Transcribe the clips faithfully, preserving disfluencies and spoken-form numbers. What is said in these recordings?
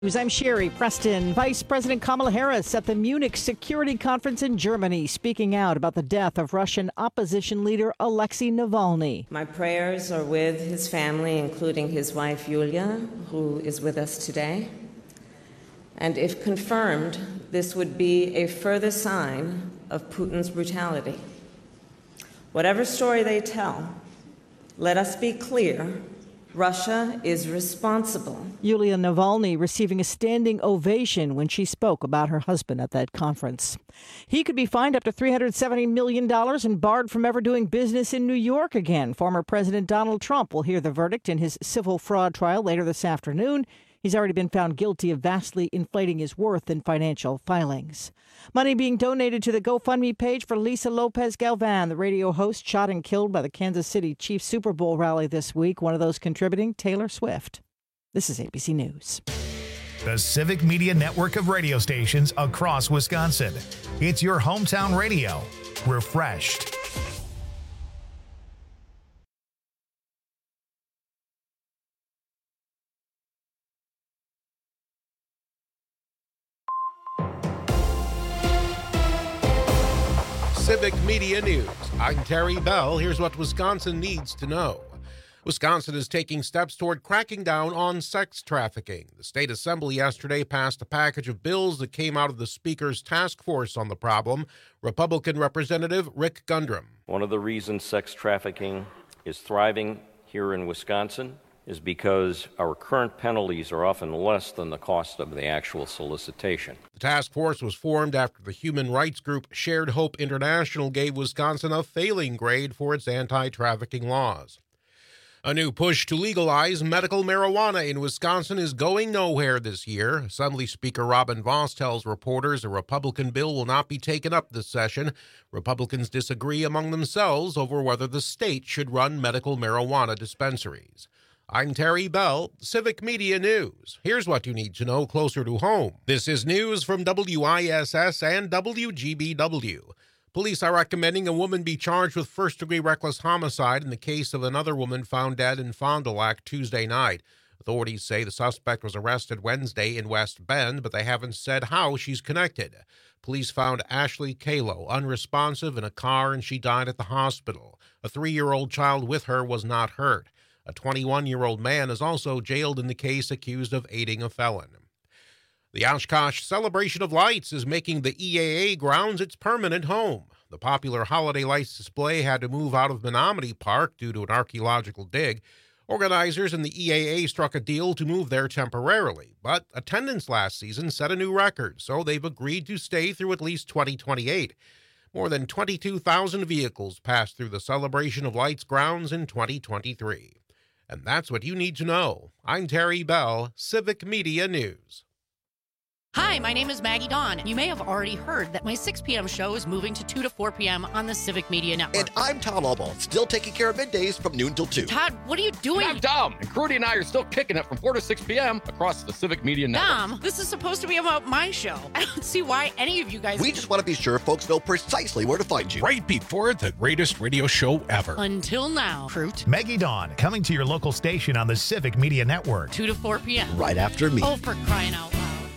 I'm Sherry Preston. Vice President Kamala Harris at the Munich Security Conference in Germany, speaking out about the death of Russian opposition leader Alexei Navalny. My prayers are with his family, including his wife Yulia, who is with us today. And if confirmed, this would be a further sign of Putin's brutality. Whatever story they tell, let us be clear. Russia is responsible. Yulia Navalny receiving a standing ovation when she spoke about her husband at that conference. He could be fined up to three hundred seventy million dollars and barred from ever doing business in New York again. Former President Donald Trump will hear the verdict in his civil fraud trial later this afternoon. He's already been found guilty of vastly inflating his worth in financial filings. Money being donated to the GoFundMe page for Lisa Lopez Galvan, the radio host shot and killed by the Kansas City Chiefs Super Bowl rally this week. One of those contributing, Taylor Swift. This is A B C News. The Civic Media Network of radio stations across Wisconsin. It's your hometown radio. Refreshed. Civic Media News. I'm Terry Bell. Here's what Wisconsin needs to know. Wisconsin is taking steps toward cracking down on sex trafficking. The state assembly yesterday passed a package of bills that came out of the Speaker's task force on the problem. Republican Representative Rick Gundrum. One of the reasons sex trafficking is thriving here in Wisconsin is because our current penalties are often less than the cost of the actual solicitation. The task force was formed after the human rights group Shared Hope International gave Wisconsin a failing grade for its anti-trafficking laws. A new push to legalize medical marijuana in Wisconsin is going nowhere this year. Assembly Speaker Robin Vos tells reporters a Republican bill will not be taken up this session. Republicans disagree among themselves over whether the state should run medical marijuana dispensaries. I'm Terry Bell, Civic Media News. Here's what you need to know closer to home. This is news from W I S S and W G B W. Police are recommending a woman be charged with first-degree reckless homicide in the case of another woman found dead in Fond du Lac Tuesday night. Authorities say the suspect was arrested Wednesday in West Bend, but they haven't said how she's connected. Police found Ashley Kalo unresponsive in a car, and she died at the hospital. A three-year-old child with her was not hurt. A twenty-one-year-old man is also jailed in the case, accused of aiding a felon. The Oshkosh Celebration of Lights is making the E A A grounds its permanent home. The popular holiday lights display had to move out of Menominee Park due to an archaeological dig. Organizers and the E A A struck a deal to move there temporarily, but attendance last season set a new record, so they've agreed to stay through at least twenty twenty-eight. More than twenty-two thousand vehicles passed through the Celebration of Lights grounds in twenty twenty-three. And that's what you need to know. I'm Terry Bell, Civic Media News. Hi, my name is Maggie Dawn. You may have already heard that my six p.m. show is moving to two to four p.m. on the Civic Media Network. And I'm Tom Albaugh, still taking care of middays from noon till two. Todd, what are you doing? And I'm Dom, and Crudy and I are still kicking it from four to six p.m. across the Civic Media Network. Dom, this is supposed to be about my show. I don't see why any of you guys... We just want to be sure folks know precisely where to find you. Right before the greatest radio show ever. Until now, Fruit. Maggie Dawn, coming to your local station on the Civic Media Network. two to four p.m. Right after me. Oh, for crying out loud.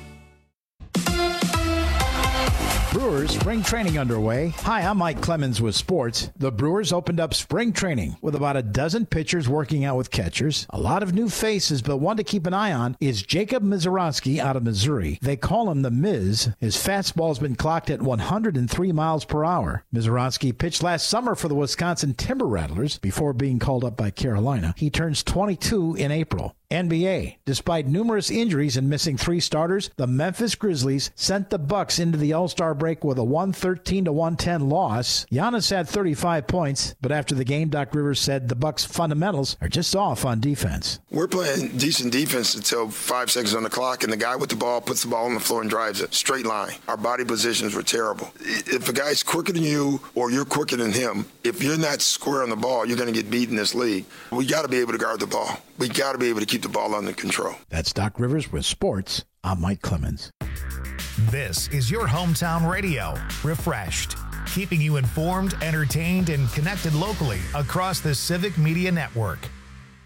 Brewers spring training underway. Hi, I'm Mike Clemens with sports. The Brewers opened up spring training with about a dozen pitchers working out with catchers. A lot of new faces, but one to keep an eye on is Jacob Mizorowski out of Missouri. They call him the Miz. His fastball's been clocked at one hundred three miles per hour. Mizorowski pitched last summer for the Wisconsin Timber Rattlers before being called up by Carolina. He turns twenty-two in April. N B A. Despite numerous injuries and missing three starters, the Memphis Grizzlies sent the Bucks into the All-Star break with a one thirteen to one ten loss. Giannis had thirty-five points, but after the game, Doc Rivers said the Bucks' fundamentals are just off on defense. We're playing decent defense until five seconds on the clock, and the guy with the ball puts the ball on the floor and drives it. Straight line. Our body positions were terrible. If a guy's quicker than you or you're quicker than him, if you're not square on the ball, you're going to get beat in this league. We got to be able to guard the ball. We got to be able to keep the ball under control. That's Doc Rivers with sports. I'm Mike Clemens. This is your hometown radio, Refreshed, keeping you informed, entertained, and connected locally across the Civic Media Network.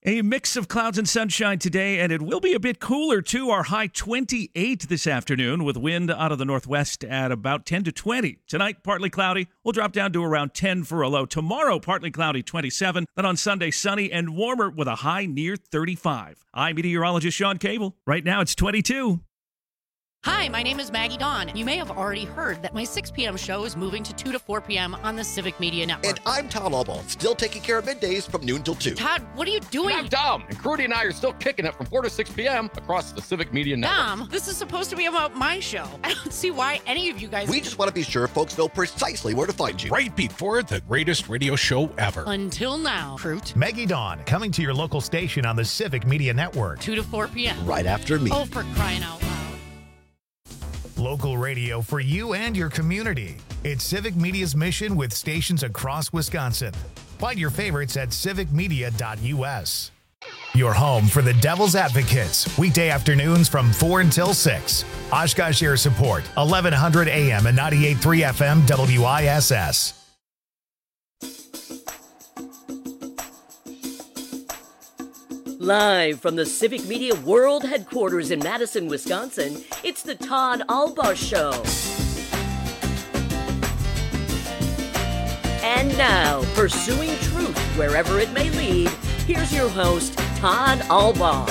A mix of clouds and sunshine today, and it will be a bit cooler, too. Our high twenty-eight this afternoon, with wind out of the northwest at about ten to twenty. Tonight, partly cloudy. We'll drop down to around ten for a low. Tomorrow, partly cloudy, twenty-seven. Then on Sunday, sunny and warmer with a high near thirty-five. I'm meteorologist Sean Cable. Right now, it's twenty-two. Hi, my name is Maggie Dawn. You may have already heard that my six p.m. show is moving to two to four p.m. on the Civic Media Network. And I'm Todd Albaugh, still taking care of middays from noon till two. Todd, what are you doing? I'm Dom, and Crudy and I are still kicking it from four to six p.m. across the Civic Media Network. Dom, this is supposed to be about my show. I don't see why any of you guys... We just want to be sure folks know precisely where to find you. Right before the greatest radio show ever. Until now, Fruit. Maggie Dawn, coming to your local station on the Civic Media Network. two to four p.m. Right after me. Oh, for crying out loud. Local radio for you and your community. It's Civic Media's mission with stations across Wisconsin. Find your favorites at civic media dot u s. Your home for the Devil's Advocates, weekday afternoons from four until six. Oshkosh Air Support, eleven hundred A M and ninety-eight point three F M W I S S. Live from the Civic Media World Headquarters in Madison, Wisconsin, it's the Todd Albaugh Show. And now, pursuing truth wherever it may lead, here's your host, Todd Albaugh.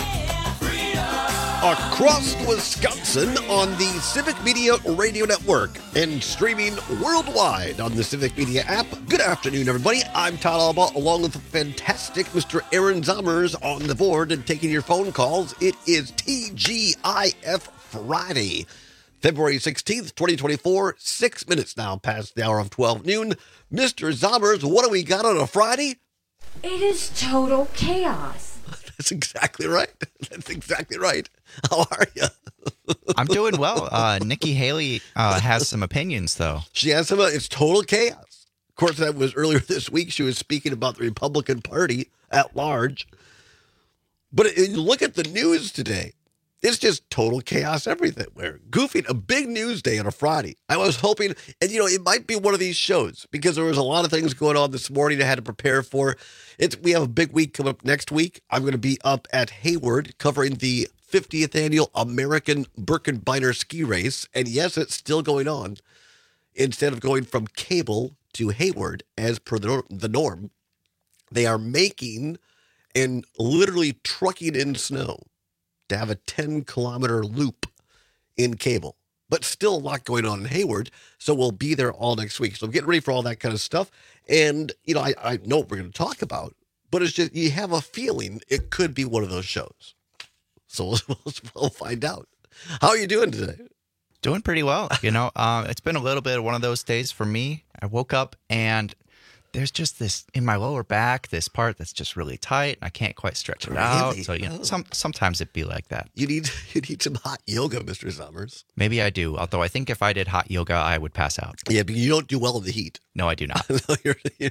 Across Wisconsin on the Civic Media Radio Network and streaming worldwide on the Civic Media app. Good afternoon, everybody. I'm Todd Albaugh, along with the fantastic Mister Aaron Zommers on the board and taking your phone calls. It is T G I F Friday, February sixteenth, twenty twenty-four, six minutes now past the hour of twelve noon. Mister Zommers, what do we got on a Friday? It is total chaos. That's exactly right. That's exactly right. How are you? I'm doing well. Uh, Nikki Haley uh, has some opinions, though. She has some. It's total chaos. Of course, that was earlier this week. She was speaking about the Republican Party at large. But it, look at the news today. It's just total chaos everywhere. Goofing, a big news day on a Friday. I was hoping, and you know, it might be one of these shows because there was a lot of things going on this morning I had to prepare for. It's, we have a big week coming up next week. I'm going to be up at Hayward covering the fiftieth Annual American Birkenbeiner Ski Race. And yes, it's still going on. Instead of going from Cable to Hayward, as per the, the norm, they are making and literally trucking in snow to have a ten kilometer loop in Cable, but still a lot going on in Hayward. So we'll be there all next week. So I'm getting ready for all that kind of stuff. And, you know, I, I know what we're going to talk about, but it's just, you have a feeling it could be one of those shows. So we'll, we'll find out. How are you doing today? Doing pretty well. You know, uh, it's been a little bit of one of those days for me. I woke up and there's just this in my lower back, this part that's just really tight. I can't quite stretch it really? out. So, you know, some, sometimes it'd be like that. You need you need some hot yoga, Mister Zommers. Maybe I do. Although I think if I did hot yoga, I would pass out. Yeah, but you don't do well in the heat. No, I do not. no, you're, you're,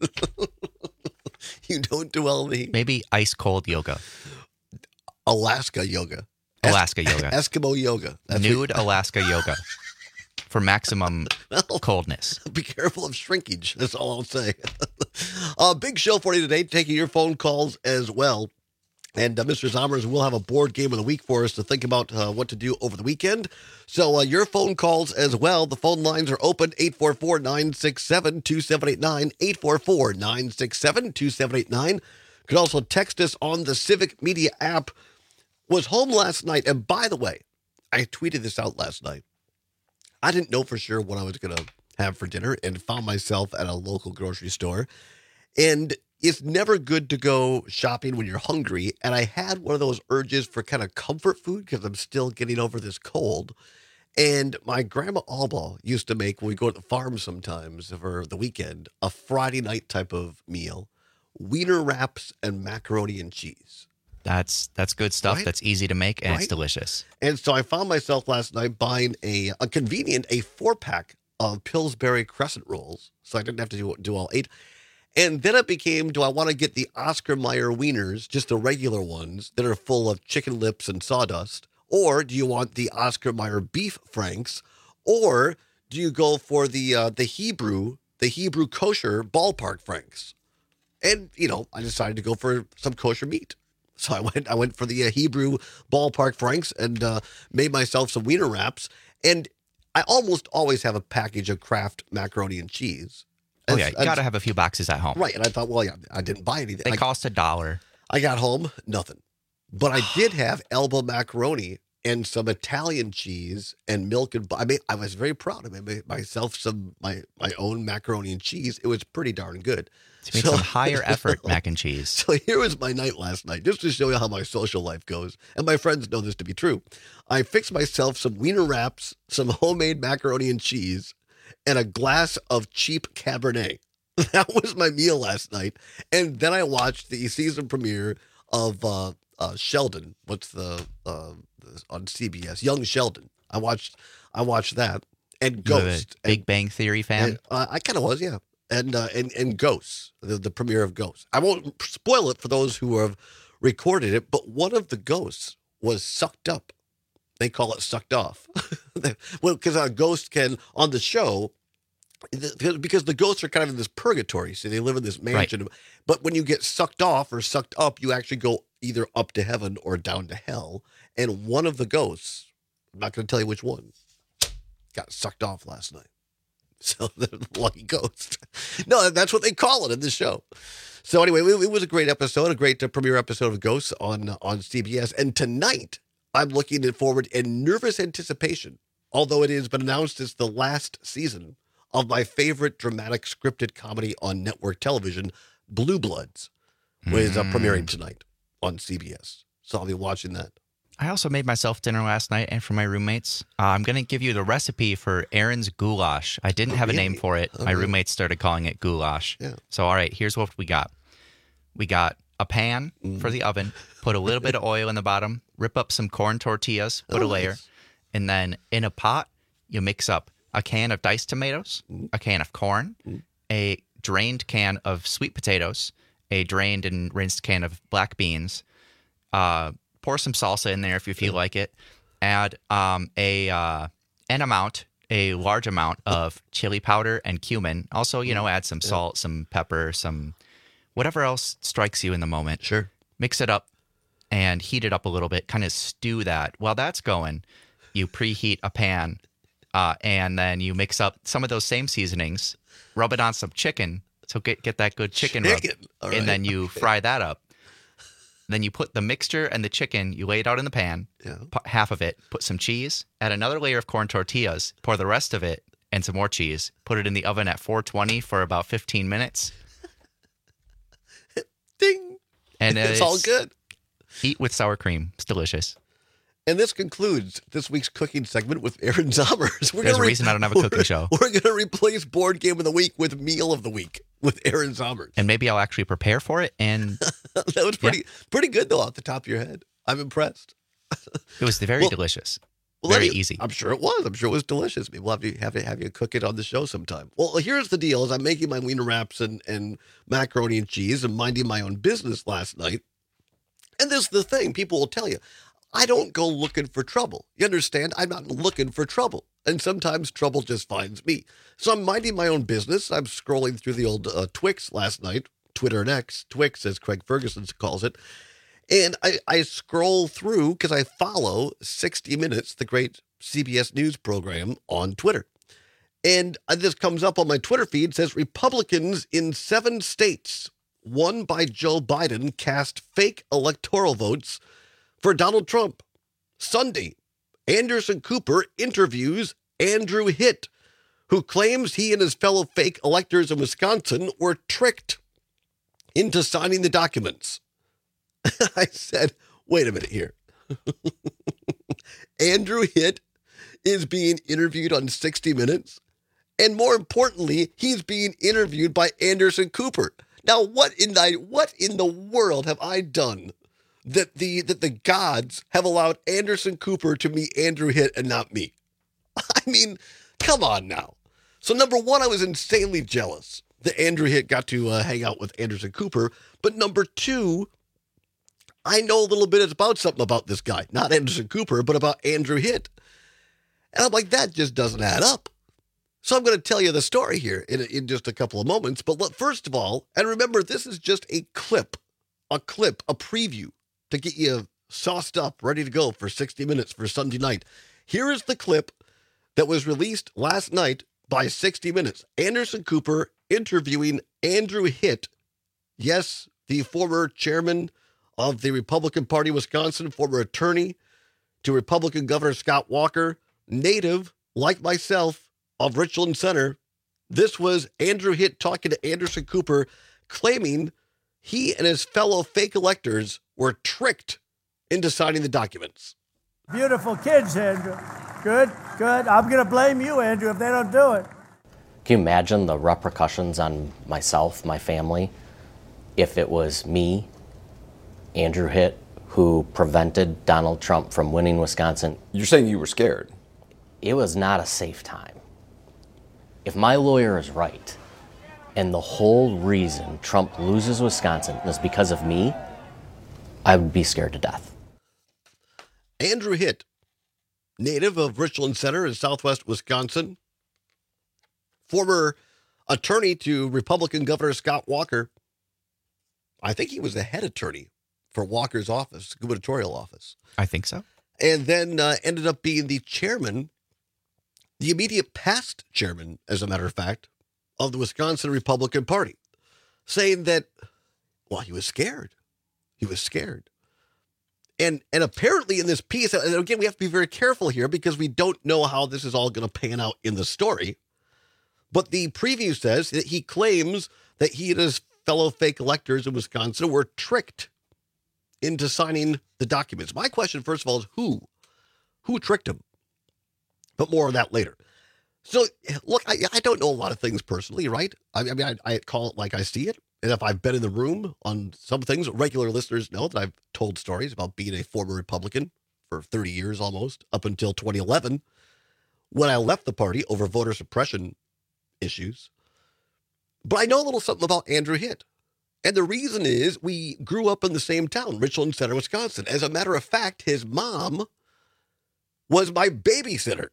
you don't do well in the heat. Maybe ice cold yoga. Alaska yoga. Alaska es- yoga. Eskimo yoga. That's Nude what- Alaska yoga. For maximum well, coldness. Be careful of shrinkage. That's all I'll say. A uh, big show for you today, taking your phone calls as well. And uh, Mister Zommers will have a board game of the week for us to think about uh, what to do over the weekend. So uh, your phone calls as well. The phone lines are open, eight four four, nine six seven, two seven eight nine, eight four four, nine six seven, two seven eight nine. You can also text us on the Civic Media app. Was home last night, and by the way, I tweeted this out last night. I didn't know for sure what I was going to have for dinner and found myself at a local grocery store. And it's never good to go shopping when you're hungry. And I had one of those urges for kind of comfort food because I'm still getting over this cold. And my grandma Albaugh used to make, when we go to the farm sometimes for the weekend, a Friday night type of meal, wiener wraps and macaroni and cheese. That's that's good stuff. Right? That's easy to make, and right? It's delicious. And so I found myself last night buying a, a convenient, a four-pack of Pillsbury crescent rolls, so I didn't have to do, do all eight. And then it became, do I want to get the Oscar Mayer wieners, just the regular ones that are full of chicken lips and sawdust, or do you want the Oscar Mayer beef franks, or do you go for the uh, the Hebrew, the Hebrew kosher ballpark franks? And, you know, I decided to go for some kosher meat. So I went I went for the uh, Hebrew Ballpark Franks and uh, made myself some wiener wraps. And I almost always have a package of Kraft macaroni and cheese. Oh, yeah. You got to have a few boxes at home. Right. And I thought, well, yeah, I didn't buy anything. They I, cost a dollar. I got home, nothing. But I did have elbow macaroni and some Italian cheese and milk and I mean, I was very proud. I made myself some my my own macaroni and cheese. It was pretty darn good. You made so, some higher effort mac and cheese. So here was my night last night, just to show you how my social life goes. And my friends know this to be true. I fixed myself some wiener wraps, some homemade macaroni and cheese, and a glass of cheap Cabernet. That was my meal last night. And then I watched the season premiere of uh, uh, Sheldon. What's the uh, on C B S? Young Sheldon. I watched. I watched that and Ghost. Big and, Bang Theory fan. And, uh, I kind of was, yeah. And uh, and and Ghosts, the, the premiere of Ghosts. I won't spoil it for those who have recorded it, but one of the ghosts was sucked up. They call it sucked off. Well, because a ghost can on the show. Because the ghosts are kind of in this purgatory, so they live in this mansion. Right. But when you get sucked off or sucked up, you actually go either up to heaven or down to hell. And one of the ghosts, I'm not going to tell you which one, got sucked off last night. So the lucky ghost. No, that's what they call it in the show. So anyway, it was a great episode, a great uh, premiere episode of Ghosts on on C B S. And tonight, I'm looking forward in nervous anticipation, although it has been announced as the last season of my favorite dramatic scripted comedy on network television, Blue Bloods, which is uh, premiering tonight on C B S. So I'll be watching that. I also made myself dinner last night and for my roommates. Uh, I'm going to give you the recipe for Aaron's goulash. I didn't have a name for it. My roommates started calling it goulash. Yeah. So, all right, here's what we got. We got a pan mm. for the oven, put a little bit of oil in the bottom, rip up some corn tortillas, put oh, a layer, nice. And then in a pot, you mix up a can of diced tomatoes, mm. a can of corn, mm. a drained can of sweet potatoes, a drained and rinsed can of black beans, uh, pour some salsa in there if you feel like it, add um, a uh, an amount, a large amount of chili powder and cumin. Also, you know, add some salt, some pepper, some whatever else strikes you in the moment. Sure. Mix it up and heat it up a little bit, kind of stew that. While that's going, you preheat a pan. Uh, and then you mix up some of those same seasonings, rub it on some chicken, so get get that good chicken, chicken. rub, right. and then you okay. fry that up. Then you put the mixture and the chicken, you lay it out in the pan, yeah. put half of it, put some cheese, add another layer of corn tortillas, pour the rest of it, and some more cheese. Put it in the oven at four twenty for about fifteen minutes. Ding! And it's, it's all good. Eat with sour cream. It's delicious. And this concludes this week's cooking segment with Aaron Zommers. We're There's a re- reason I don't have a cooking show. We're going to replace Board Game of the Week with Meal of the Week with Aaron Zommers. And maybe I'll actually prepare for it. And that was pretty yeah. pretty good, though, off the top of your head. I'm impressed. It was very well, delicious. Well, very you, easy. I'm sure it was. I'm sure it was delicious. We'll have to have, to have you cook it on the show sometime. Well, here's the deal. As I'm making my wiener wraps and, and macaroni and cheese and minding my own business last night, and this is the thing. People will tell you, I don't go looking for trouble. You understand? I'm not looking for trouble. And sometimes trouble just finds me. So I'm minding my own business. I'm scrolling through the old uh, Twix last night, Twitter and X, Twix as Craig Ferguson calls it. And I, I scroll through because I follow sixty minutes, the great C B S News program on Twitter. And this comes up on my Twitter feed, says Republicans in seven states won by Joe Biden cast fake electoral votes for Donald Trump. Sunday, Anderson Cooper interviews Andrew Hitt, who claims he and his fellow fake electors in Wisconsin were tricked into signing the documents. I said, wait a minute here. Andrew Hitt is being interviewed on sixty minutes. And more importantly, he's being interviewed by Anderson Cooper. Now, what in the, what in the world have I done that the that the gods have allowed Anderson Cooper to meet Andrew Hitt and not me? I mean, come on now. So number one, I was insanely jealous that Andrew Hitt got to uh, hang out with Anderson Cooper. But number two, I know a little bit about something about this guy. Not Anderson Cooper, but about Andrew Hitt. And I'm like, that just doesn't add up. So I'm going to tell you the story here in, in just a couple of moments. But look, first of all, and remember, this is just a clip, a clip, a preview to get you sauced up, ready to go for sixty minutes for Sunday night. Here is the clip that was released last night by sixty minutes. Anderson Cooper interviewing Andrew Hitt. Yes, the former chairman of the Republican Party, Wisconsin, former attorney to Republican Governor Scott Walker, native, like myself, of Richland Center. This was Andrew Hitt talking to Anderson Cooper, claiming he and his fellow fake electors were tricked into signing the documents. Beautiful kids, Andrew. Good, good. I'm going to blame you, Andrew, if they don't do it. Can you imagine the repercussions on myself, my family, if it was me, Andrew Hitt, who prevented Donald Trump from winning Wisconsin? You're saying you were scared? It was not a safe time. If my lawyer is right, and the whole reason Trump loses Wisconsin is because of me, I would be scared to death. Andrew Hitt, native of Richland Center in southwest Wisconsin, former attorney to Republican Governor Scott Walker. I think he was the head attorney for Walker's office, gubernatorial office. I think so. And then uh, ended up being the chairman, the immediate past chairman, as a matter of fact, of the Wisconsin Republican Party, saying that, well, he was scared. He was scared. And and apparently in this piece, and again, we have to be very careful here because we don't know how this is all going to pan out in the story. But the preview says that he claims that he and his fellow fake electors in Wisconsin were tricked into signing the documents. My question, first of all, is who? Who tricked him? But more of that later. So, look, I, I don't know a lot of things personally, right? I, I mean, I, I call it like I see it. And if I've been in the room on some things, regular listeners know that I've told stories about being a former Republican for thirty years almost, up until twenty eleven, when I left the party over voter suppression issues. But I know a little something about Andrew Hitt. And the reason is we grew up in the same town, Richland Center, Wisconsin. As a matter of fact, his mom was my babysitter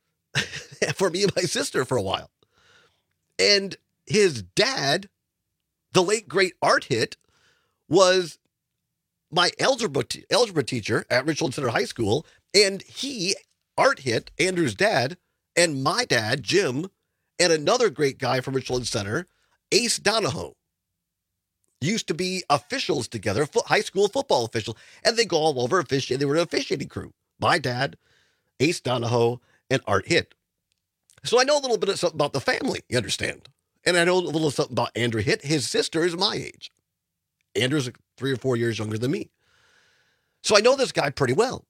for me and my sister for a while. And his dad, the late great Art Hitt, was my algebra, t- algebra teacher at Richland Center High School. And he, Art Hitt, Andrew's dad, and my dad, Jim, and another great guy from Richland Center, Ace Donahoe, used to be officials together, fo- high school football officials, and they go all over officiating. They were an officiating crew. My dad, Ace Donahoe, and Art Hitt. So I know a little bit of something about the family, you understand? And I know a little something about Andrew Hitt. His sister is my age. Andrew's three or four years younger than me. So I know this guy pretty well.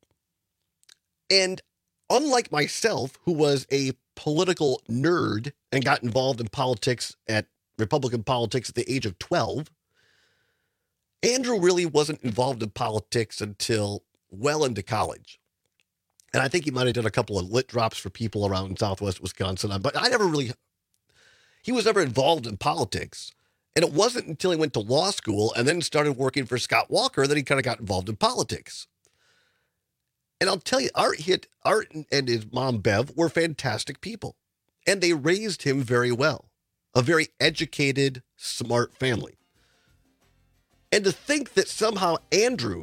And unlike myself, who was a political nerd and got involved in politics at Republican politics at the age of twelve, Andrew really wasn't involved in politics until well into college. And I think he might have done a couple of lit drops for people around Southwest Wisconsin. But I never really, he was never involved in politics. And it wasn't until he went to law school and then started working for Scott Walker that he kind of got involved in politics. And I'll tell you, Art Hitt, Art and his mom, Bev, were fantastic people. And they raised him very well. A very educated, smart family. And to think that somehow Andrew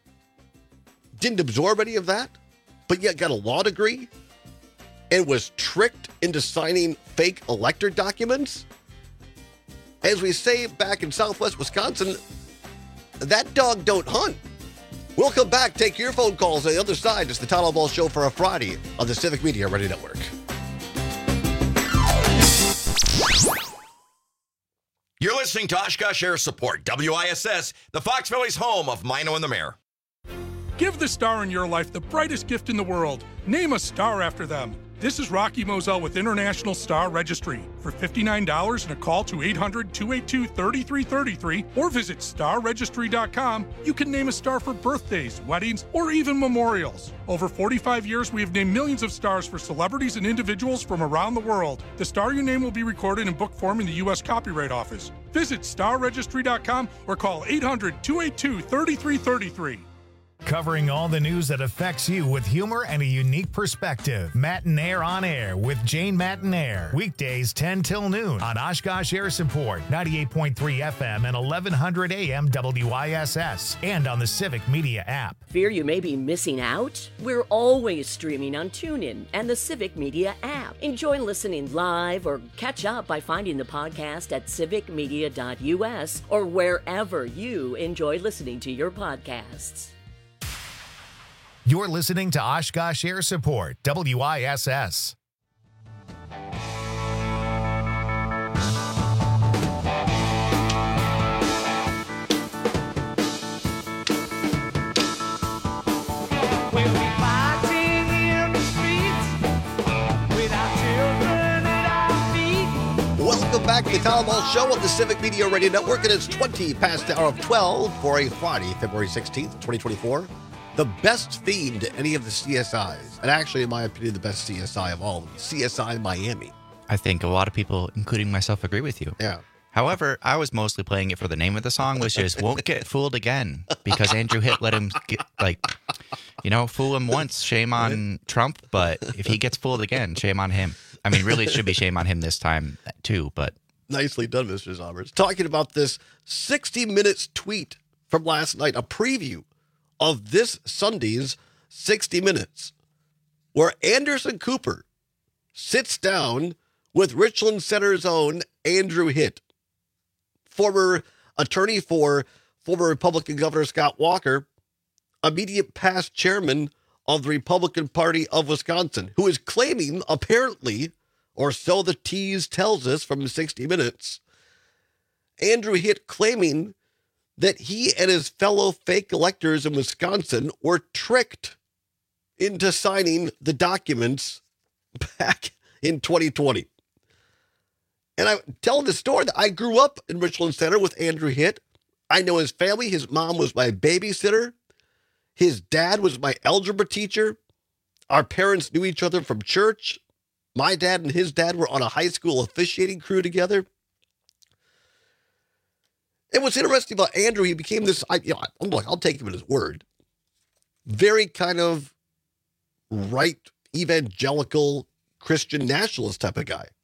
didn't absorb any of that, but yet got a law degree and was tricked into signing fake elector documents, as we say back in Southwest Wisconsin, that dog don't hunt. We'll come back, take your phone calls on the other side. It's the Todd Albaugh Show for a Friday on the Civic Media Radio Network. You're listening to Oshkosh Air Support, W I S S, the Fox Valley's home of Mino and the Mayor. Give the star in your life the brightest gift in the world. Name a star after them. This is Rocky Moselle with International Star Registry. For fifty-nine dollars and a call to eight hundred, two eight two, three three three three or visit star registry dot com, you can name a star for birthdays, weddings, or even memorials. Over forty-five years, we have named millions of stars for celebrities and individuals from around the world. The star you name will be recorded in book form in the U S Copyright Office. Visit star registry dot com or call eight hundred, two eight two, three three three three. Covering all the news that affects you with humor and a unique perspective. Matinaire on Air with Jane Matinaire. Weekdays ten till noon on Oshkosh Air Support, ninety-eight point three F M and eleven hundred A M W I S S, and on the Civic Media app. Fear you may be missing out? We're always streaming on TuneIn and the Civic Media app. Enjoy listening live or catch up by finding the podcast at civic media dot U S or wherever you enjoy listening to your podcasts. You're listening to Oshkosh Air Support, W I S S. Welcome back to the Town Hall Show on the Civic Media Radio Network. It is twenty past the hour of twelve for a Friday, February sixteenth, twenty twenty-four. The best theme to any of the C S Is, and actually, in my opinion, the best C S I of all of them, C S I Miami. I think a lot of people, including myself, agree with you. Yeah. However, I was mostly playing it for the name of the song, which is Won't Get Fooled Again, because Andrew Hitt let him, get, like, you know, fool him once, shame on Trump, but if he gets fooled again, shame on him. I mean, really, it should be shame on him this time, too, but... Nicely done, Mister Zommers. Talking about this sixty minutes tweet from last night, a preview of this Sunday's sixty minutes, where Anderson Cooper sits down with Richland Center's own Andrew Hitt, former attorney for former Republican Governor Scott Walker, immediate past chairman of the Republican Party of Wisconsin, who is claiming, apparently, or so the tease tells us from sixty minutes, Andrew Hitt claiming that he and his fellow fake electors in Wisconsin were tricked into signing the documents back in twenty twenty. And I tell the story that I grew up in Richland Center with Andrew Hitt. I know his family. His mom was my babysitter. His dad was my algebra teacher. Our parents knew each other from church. My dad and his dad were on a high school officiating crew together. And what's interesting about Andrew, he became this, I, you know, I'm like, I'll take him at his word. Very kind of right, evangelical, Christian nationalist type of guy.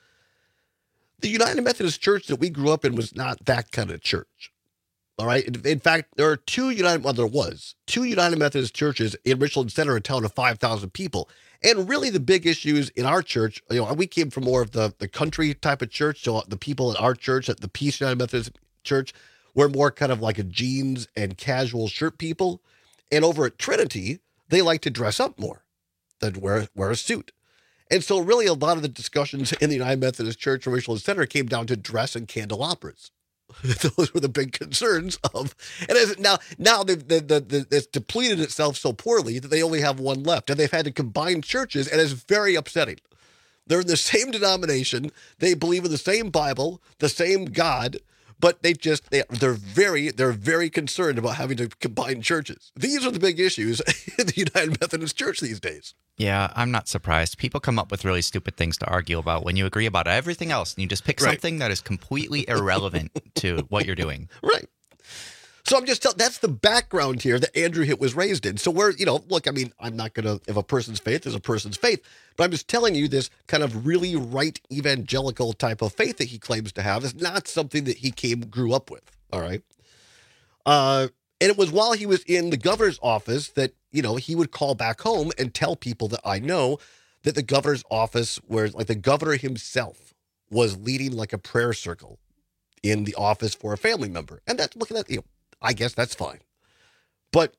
The United Methodist Church that we grew up in was not that kind of church. All right. In, in fact, there are two United, well, there was two United Methodist churches in Richland Center, a town of five thousand people. And really the big issues in our church, you know, we came from more of the, the country type of church. So the people in our church, at the Peace United Methodist Church, were more kind of like a jeans and casual shirt people. And over at Trinity, they like to dress up more than wear, wear a suit. And so really a lot of the discussions in the United Methodist Church in Richland Center came down to dress and candelabras. Those were the big concerns of, and as now, now the, the, the, the, it's depleted itself so poorly that they only have one left, and they've had to combine churches, and it's very upsetting. They're in the same denomination, they believe in the same Bible, the same God, but they just they, they're very they're very concerned about having to combine churches. These are the big issues in the United Methodist Church these days. Yeah, I'm not surprised. People come up with really stupid things to argue about when you agree about everything else, and you just pick Right. something that is completely irrelevant to what you're doing. Right. So I'm just telling, that's the background here that Andrew Hitt was raised in. So we're, you know, look, I mean, I'm not going to, if a person's faith is a person's faith, but I'm just telling you this kind of really right evangelical type of faith that he claims to have is not something that he came, grew up with. All right. Uh, and it was while he was in the governor's office that, you know, he would call back home and tell people that I know that the governor's office, where like the governor himself was leading like a prayer circle in the office for a family member. And that's looking at, you know, I guess that's fine. But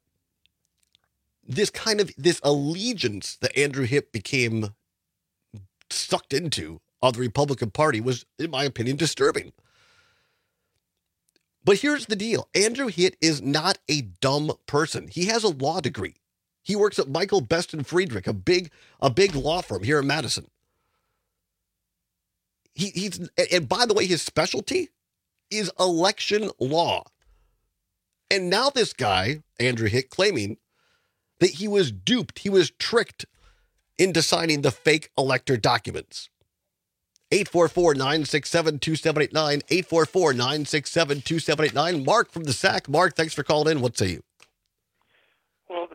this kind of, this allegiance that Andrew Hitt became sucked into of the Republican Party was, in my opinion, disturbing. But here's the deal. Andrew Hitt is not a dumb person. He has a law degree. He works at Michael Best and Friedrich, a big, a big law firm here in Madison. He, he's, and by the way, his specialty is election law. And now this guy, Andrew Hitt, claiming that he was duped, he was tricked into signing the fake elector documents. eight four four, nine six seven, two seven eight nine, eight four four, nine six seven, two seven eight nine. Mark from the S A C. Mark, thanks for calling in. What say you? Well,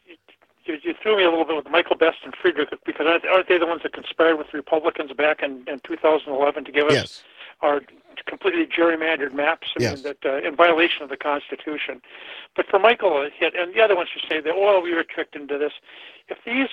you, you threw me a little bit with Michael Best and Friedrich, because aren't, aren't they the ones that conspired with the Republicans back in, in two thousand eleven to give us yes. our completely gerrymandered maps? I yes. mean, that uh, in violation of the Constitution. But for Michael uh, hit, and the other ones who say that, oh, we were tricked into this. If these,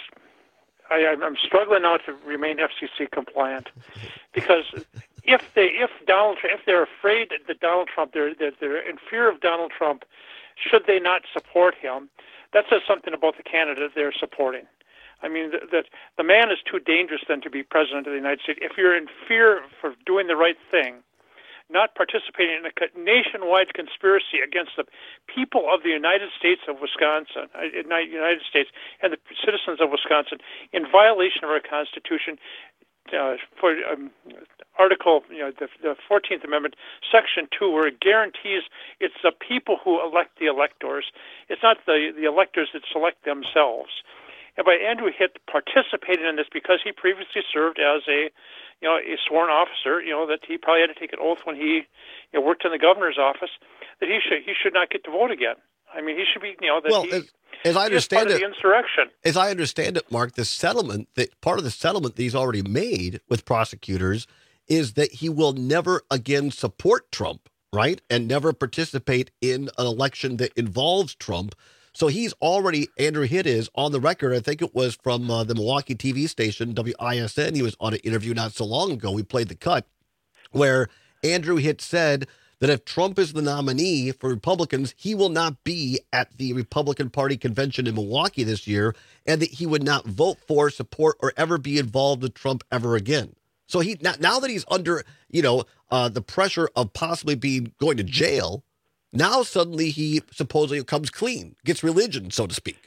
I, I'm struggling now to remain F C C compliant, because if they, if Donald, if they're afraid that Donald Trump, they're, they're, they're in fear of Donald Trump, should they not support him? That says something about the candidate they're supporting. I mean, that the, the man is too dangerous then to be president of the United States. If you're in fear for doing the right thing, not participating in a nationwide conspiracy against the people of the United States of Wisconsin, United States, and the citizens of Wisconsin, in violation of our Constitution, uh, for um, Article, you know, the, the fourteenth Amendment, Section two, where it guarantees it's the people who elect the electors. It's not the, the electors that select themselves. And by Andrew Hitt participating in this because he previously served as a, you know, a sworn officer, you know, that he probably had to take an oath when he, you know, worked in the governor's office, that he should he should not get to vote again. I mean, he should be, you know, that well, he, as, as I he is part understand of it, the insurrection. As I understand it, Mark, the settlement that part of the settlement that he's already made with prosecutors is that he will never again support Trump, right, and never participate in an election that involves Trump. So he's already, Andrew Hitt is, on the record, I think it was from uh, the Milwaukee T V station, W I S N, he was on an interview not so long ago, we played the cut, where Andrew Hitt said that if Trump is the nominee for Republicans, he will not be at the Republican Party convention in Milwaukee this year, and that he would not vote for, support, or ever be involved with Trump ever again. So he now that he's under, you know, uh, the pressure of possibly being going to jail, now suddenly he supposedly comes clean, gets religion, so to speak.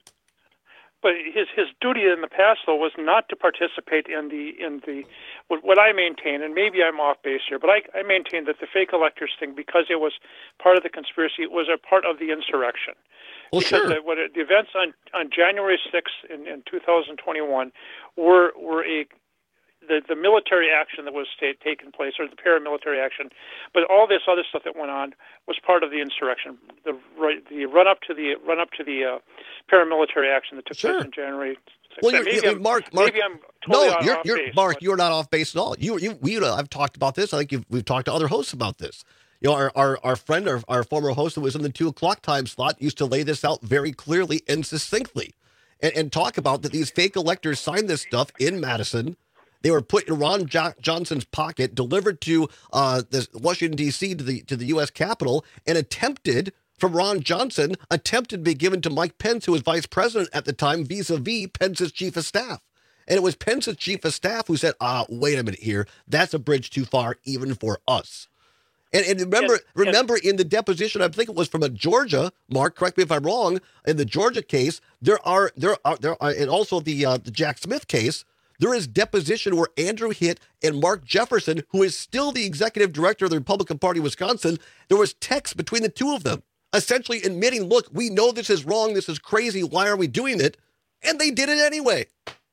But his his duty in the past, though, was not to participate in the in the what, what I maintain, and maybe I'm off base here, but I, I maintain that the fake electors thing, because it was part of the conspiracy, it was a part of the insurrection. Well, because sure. the, what, the events on, on January sixth in, in two thousand twenty-one were were a The, the military action that was ta- taking place, or the paramilitary action, but all this other stuff that went on was part of the insurrection. The right, the run up to the run up to the uh, paramilitary action that took Sure. place in January. Well, you're, maybe, you're, I'm, Mark, Mark, maybe I'm totally no, off, you're, off you're, base, Mark, but- you're not off base at all. You, you, we, uh, I've talked about this. I think you've, we've talked to other hosts about this. You know, our, our, our friend, our, our former host that was in the two o'clock time slot used to lay this out very clearly and succinctly, and, and talk about that these fake electors signed this stuff in Madison. They were put in Ron jo- Johnson's pocket, delivered to uh, the Washington D C to the to the U S Capitol, and attempted from Ron Johnson attempted to be given to Mike Pence, who was vice president at the time, vis-a-vis Pence's chief of staff. And it was Pence's chief of staff who said, "Ah, wait a minute here, that's a bridge too far, even for us." And, and remember, And- and- remember in the deposition, I think it was from a Georgia, Mark, correct me if I'm wrong, in the Georgia case, there are there are there are, and also the uh, the Jack Smith case. There is deposition where Andrew Hitt and Mark Jefferson, who is still the executive director of the Republican Party of Wisconsin, there was text between the two of them, essentially admitting, look, we know this is wrong, this is crazy, why are we doing it? And they did it anyway.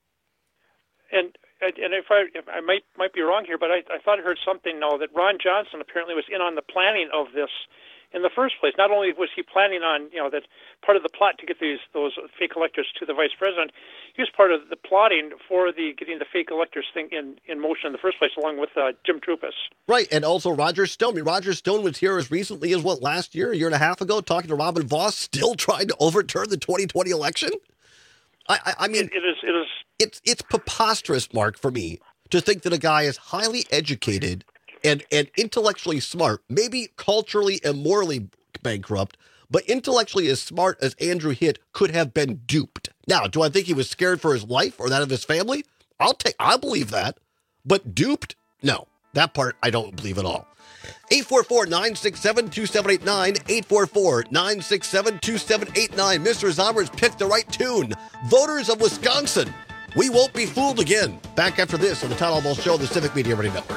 And and if I if I might might be wrong here, but I, I thought I heard something now that Ron Johnson apparently was in on the planning of this in the first place. Not only was he planning on, you know, that part of the plot to get these those fake electors to the vice president, he was part of the plotting for the getting the fake electors thing in, in motion in the first place, along with uh, Jim Trupis. Right, and also Roger Stone. I mean, Roger Stone was here as recently as, what, last year, a year and a half ago, talking to Robin Voss, still trying to overturn the twenty twenty election? I, I, I mean, it, it is it is it's it's preposterous, Mark, for me to think that a guy is highly educated and and intellectually smart, maybe culturally and morally bankrupt, but intellectually as smart as Andrew Hitt could have been duped. Now, do I think he was scared for his life or that of his family? I'll take, I believe that, but duped? No, that part I don't believe at all. eight four four, nine six seven, two seven eight nine, eight four four, nine six seven, two seven eight nine. Mister Zommers picked the right tune. Voters of Wisconsin, we won't be fooled again. Back after this on the Town Hall Ball Show, the Civic Media Radio Network.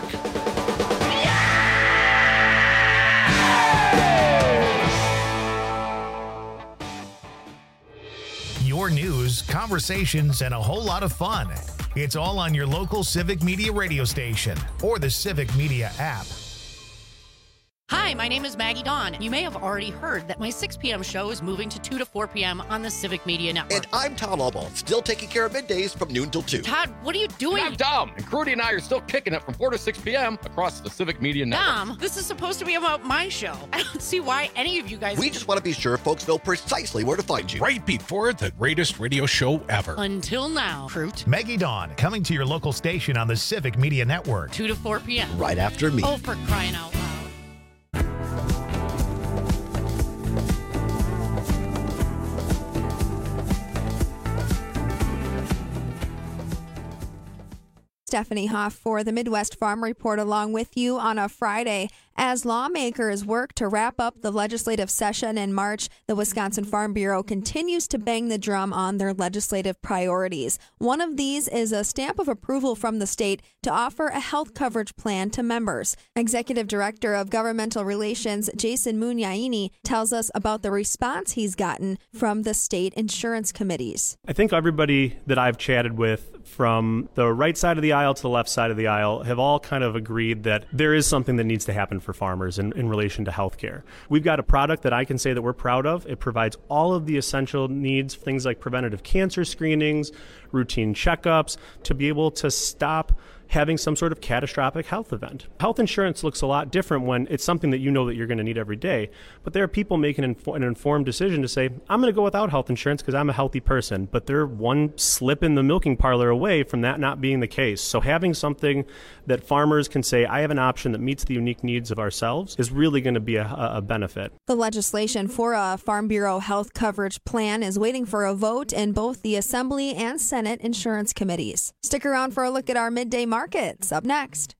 Your news, conversations, and a whole lot of fun. It's all on your local Civic Media radio station or the Civic Media app. Hi, my name is Maggie Dawn. You may have already heard that my six p.m. show is moving to two to four p.m. on the Civic Media Network. And I'm Tom Albaugh, still taking care of middays from noon till two. Todd, what are you doing? I'm Dom, and Crudy and I are still kicking it from four to six p.m. across the Civic Media Network. Dom, this is supposed to be about my show. I don't see why any of you guys... We just want to be sure folks know precisely where to find you. Right before the greatest radio show ever. Until now, Fruit. Maggie Dawn, coming to your local station on the Civic Media Network. two to four p.m. Right after me. Oh, for crying out loud. Stephanie Hoff for the Midwest Farm Report along with you on a Friday. As lawmakers work to wrap up the legislative session in March, the Wisconsin Farm Bureau continues to bang the drum on their legislative priorities. One of these is a stamp of approval from the state to offer a health coverage plan to members. Executive Director of Governmental Relations Jason Munyaini tells us about the response he's gotten from the state insurance committees. I think everybody that I've chatted with from the right side of the aisle to the left side of the aisle have all kind of agreed that there is something that needs to happen for farmers in, in relation to health care. We've got a product that I can say that we're proud of. It provides all of the essential needs, things like preventative cancer screenings, routine checkups, to be able to stop having some sort of catastrophic health event. Health insurance looks a lot different when it's something that you know that you're going to need every day, but there are people making an informed decision to say, I'm going to go without health insurance because I'm a healthy person, but they're one slip in the milking parlor away from that not being the case. So having something that farmers can say, I have an option that meets the unique needs of ourselves is really going to be a, a benefit. The legislation for a Farm Bureau health coverage plan is waiting for a vote in both the Assembly and Senate insurance committees. Stick around for a look at our midday markets. Up next.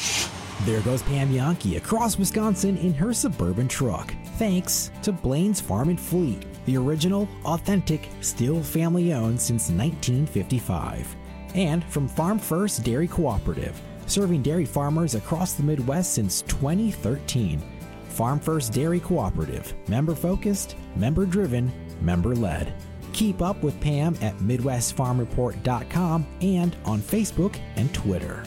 There goes Pam Yankee across Wisconsin in her suburban truck. Thanks to Blaine's Farm and Fleet, the original, authentic, still family-owned since nineteen fifty-five. And from Farm First Dairy Cooperative, serving dairy farmers across the Midwest since twenty thirteen. Farm First Dairy Cooperative, member-focused, member-driven, member-led. Keep up with Pam at Midwest Farm Report dot com and on Facebook and Twitter.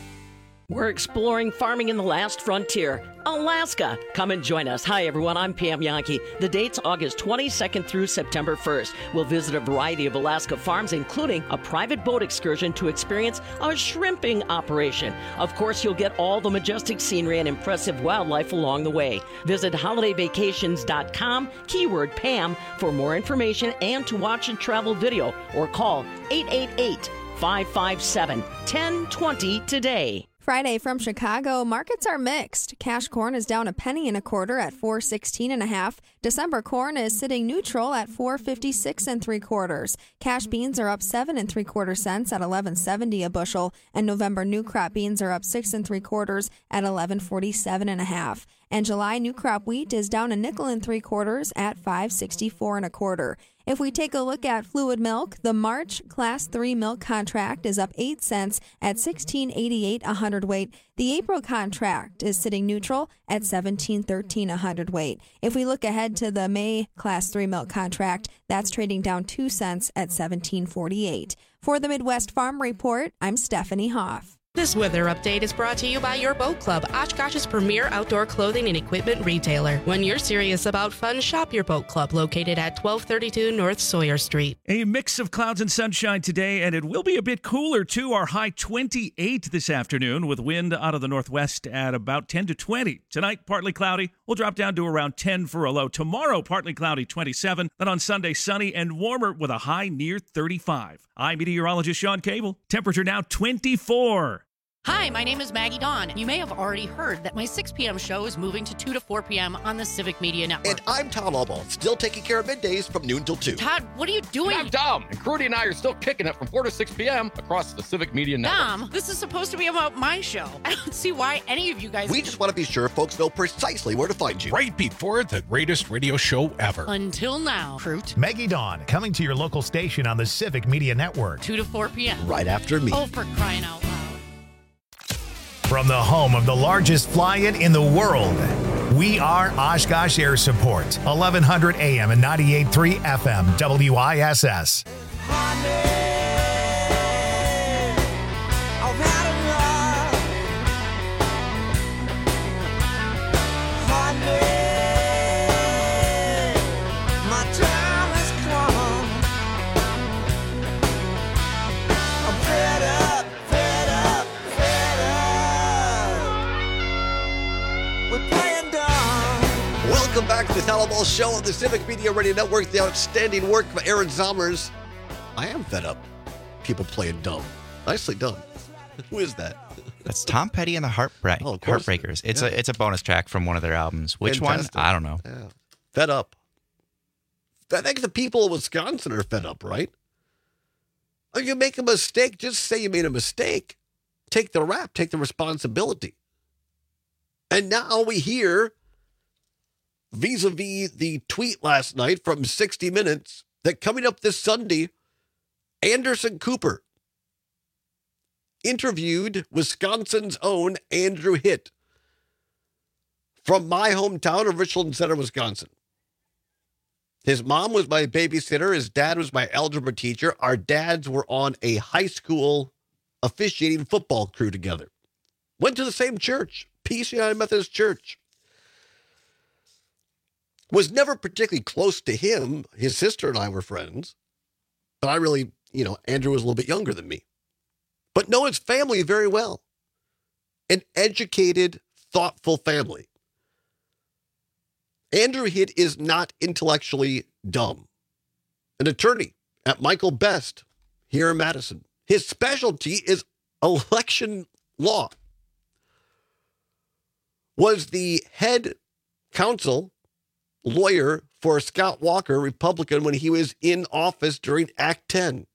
We're exploring farming in the last frontier, Alaska. Come and join us. Hi, everyone. I'm Pam Yankee. The date's August twenty-second through September first. We'll visit a variety of Alaska farms, including a private boat excursion to experience a shrimping operation. Of course, you'll get all the majestic scenery and impressive wildlife along the way. Visit holiday vacations dot com, keyword Pam, for more information and to watch a travel video, or call eight eight eight, five five seven, one zero two zero today. Friday from Chicago, markets are mixed. Cash corn is down a penny and a quarter at four sixteen and a half. December corn is sitting neutral at four fifty-six and three quarters. Cash beans are up seven and three quarter cents at eleven seventy a bushel, and November new crop beans are up six and three quarters at eleven forty-seven and a half. And July new crop wheat is down a nickel and three quarters at five sixty-four and a quarter. If we take a look at fluid milk, the March Class three milk contract is up eight cents at sixteen eighty-eight a hundredweight. The April contract is sitting neutral at seventeen thirteen a hundredweight. If we look ahead to the May Class three milk contract, that's trading down two cents at seventeen forty-eight. For the Midwest Farm Report, I'm Stephanie Hoff. This weather update is brought to you by your Boat Club, Oshkosh's premier outdoor clothing and equipment retailer. When you're serious about fun, shop your Boat Club, located at twelve thirty-two North Sawyer Street. A mix of clouds and sunshine today, and it will be a bit cooler too. Our high twenty-eight this afternoon, with wind out of the northwest at about ten to twenty. Tonight, partly cloudy. We'll drop down to around ten for a low. Tomorrow, partly cloudy, twenty-seven. Then on Sunday, sunny and warmer with a high near thirty-five. I'm meteorologist Sean Cable. Temperature now twenty-four. Hi, my name is Maggie Dawn. You may have already heard that my six p.m. show is moving to two to four p.m. on the Civic Media Network. And I'm Tom Albaugh, still taking care of middays from noon till two. Todd, what are you doing? I'm Dom, and Crudy and I are still kicking it from four to six p.m. across the Civic Media Network. Dom, this is supposed to be about my show. I don't see why any of you guys... We just want to be sure folks know precisely where to find you. Right before the greatest radio show ever. Until now, Fruit. Maggie Dawn, coming to your local station on the Civic Media Network. two to four p.m. Right after me. Oh, for crying out loud. From the home of the largest fly-in in the world, we are Oshkosh Air Support, eleven hundred A M and ninety-eight point three F M, W I S S. The Talaball Show on the Civic Media Radio Network. The outstanding work by Aaron Zomers. I am fed up. People playing dumb. Nicely done. Who is that? That's Tom Petty and the Heartbreak- Oh, of course. Heartbreakers. It's Yeah. a it's a bonus track from one of their albums. Which Fantastic. one? I don't know. Yeah. Fed up. I think the people of Wisconsin are fed up, right? If you make a mistake, just say you made a mistake. Take the rap, take the responsibility. And now we hear, vis-a-vis the tweet last night from sixty minutes, that coming up this Sunday, Anderson Cooper interviewed Wisconsin's own Andrew Hitt from my hometown of Richland Center, Wisconsin. His mom was my babysitter. His dad was my algebra teacher. Our dads were on a high school officiating football crew together. Went to the same church, Peace United Methodist Church. Was never particularly close to him. His sister and I were friends. But I really, you know, Andrew was a little bit younger than me. But know his family very well. An educated, thoughtful family. Andrew Hitt is not intellectually dumb. An attorney at Michael Best here in Madison. His specialty is election law. Was the head counsel lawyer for Scott Walker, Republican, when he was in office during Act ten.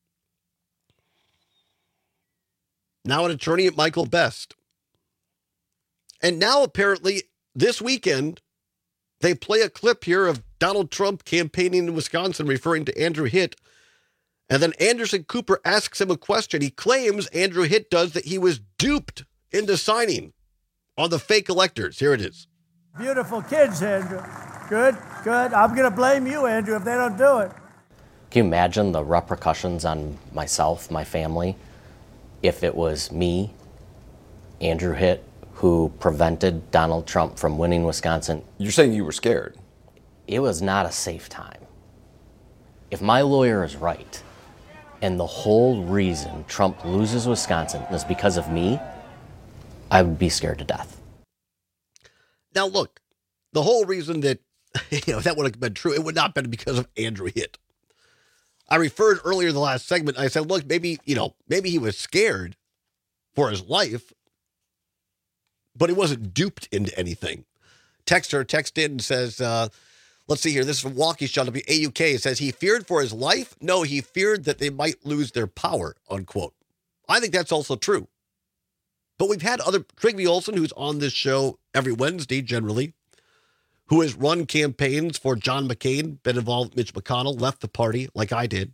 Now an attorney at Michael Best. And now apparently this weekend, they play a clip here of Donald Trump campaigning in Wisconsin, referring to Andrew Hitt. And then Anderson Cooper asks him a question. He claims, Andrew Hitt does, that he was duped into signing on the fake electors. Here it is. Beautiful kids, Andrew. Good, good. I'm going to blame you, Andrew, if they don't do it. Can you imagine the repercussions on myself, my family, if it was me, Andrew Hitt, who prevented Donald Trump from winning Wisconsin? You're saying you were scared? It was not a safe time. If my lawyer is right, and the whole reason Trump loses Wisconsin is because of me, I would be scared to death. Now, look, the whole reason that, you know, that would have been true, it would not have been because of Andrew Hitt. I referred earlier in the last segment, I said, look, maybe, you know, maybe he was scared for his life, but he wasn't duped into anything. Texter text in and says, uh, let's see here, this is from Walkie Shot W A U K. It says, he feared for his life? No, he feared that they might lose their power, unquote. I think that's also true. But we've had other, Trygve Olson, who's on this show every Wednesday generally, who has run campaigns for John McCain, been involved with Mitch McConnell, left the party like I did.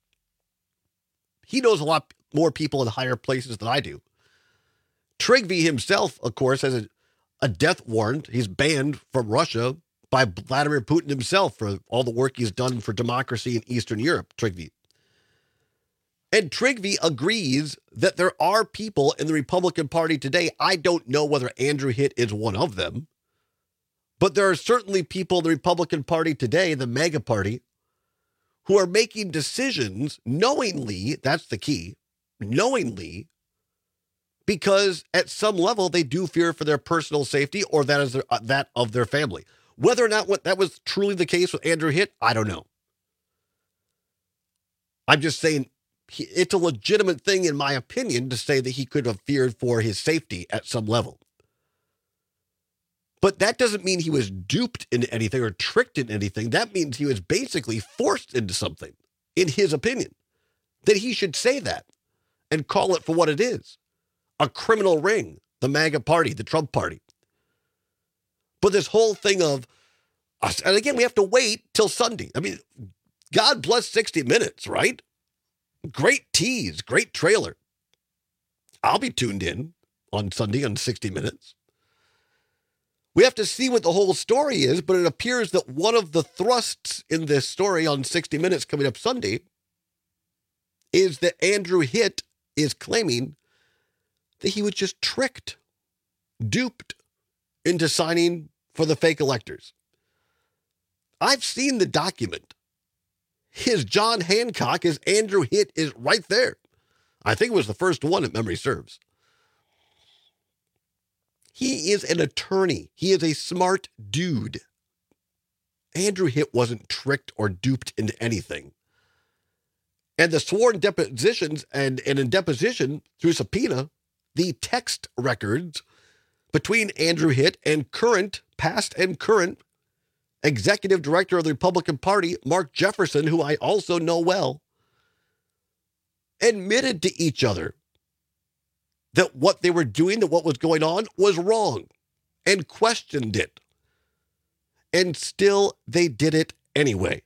He knows a lot more people in higher places than I do. Trygve himself, of course, has a, a death warrant. He's banned from Russia by Vladimir Putin himself for all the work he's done for democracy in Eastern Europe, Trygve. And Trygve agrees that there are people in the Republican Party today. I don't know whether Andrew Hitt is one of them, but there are certainly people in the Republican Party today, the MAGA party, who are making decisions knowingly, that's the key, knowingly, because at some level they do fear for their personal safety or that is their, uh, that of their family. Whether or not what that was truly the case with Andrew Hitt, I don't know. I'm just saying he, it's a legitimate thing, in my opinion, to say that he could have feared for his safety at some level. But that doesn't mean he was duped into anything or tricked into anything. That means he was basically forced into something, in his opinion. That he should say that and call it for what it is. A criminal ring, the MAGA party, the Trump party. But this whole thing of, and again, we have to wait till Sunday. I mean, God bless sixty minutes, right? Great tease, great trailer. I'll be tuned in on Sunday on sixty minutes. We have to see what the whole story is, but it appears that one of the thrusts in this story on sixty minutes coming up Sunday is that Andrew Hitt is claiming that he was just tricked, duped into signing for the fake electors. I've seen the document. His John Hancock, his Andrew Hitt is right there. I think it was the first one, if memory serves. He is an attorney. He is a smart dude. Andrew Hitt wasn't tricked or duped into anything. And the sworn depositions and, and in deposition through subpoena, the text records between Andrew Hitt and current, past and current executive director of the Republican Party, Mark Jefferson, who I also know well, admitted to each other that what they were doing, that what was going on was wrong, and questioned it. And still they did it anyway.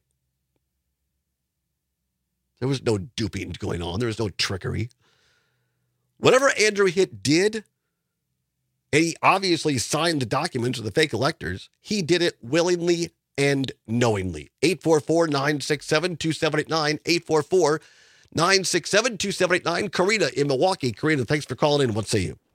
There was no duping going on. There was no trickery. Whatever Andrew Hitt did, and he obviously signed the documents of the fake electors, he did it willingly and knowingly. eight four four, nine six seven, two seven eight nine, eight four four, nine six seven, two seven eight nine. Karina in Milwaukee. Karina, thanks for calling in. What say you?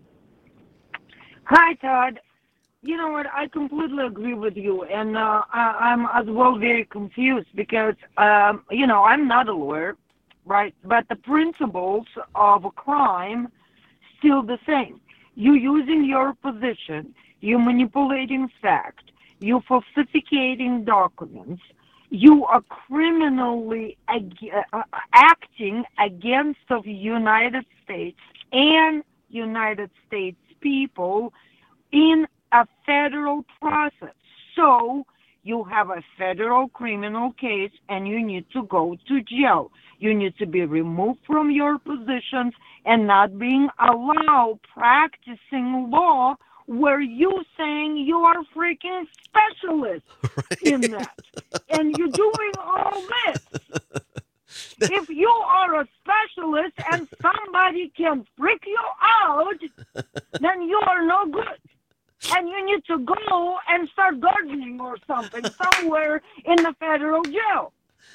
Hi, Todd. You know what? I completely agree with you, and uh, I, I'm as well very confused because, um, you know, I'm not a lawyer, right? But the principles of a crime still the same. You using your position, you manipulating fact, you falsificating documents, you are criminally ag- uh, acting against the United States and United States people in a federal process. So you have a federal criminal case and you need to go to jail. You need to be removed from your positions and not being allowed practicing law where you saying you are freaking specialist right. in that. And you're doing all this. If you are a specialist and somebody can freak you out, then you are no good. And you need to go and start gardening or something somewhere in the federal jail.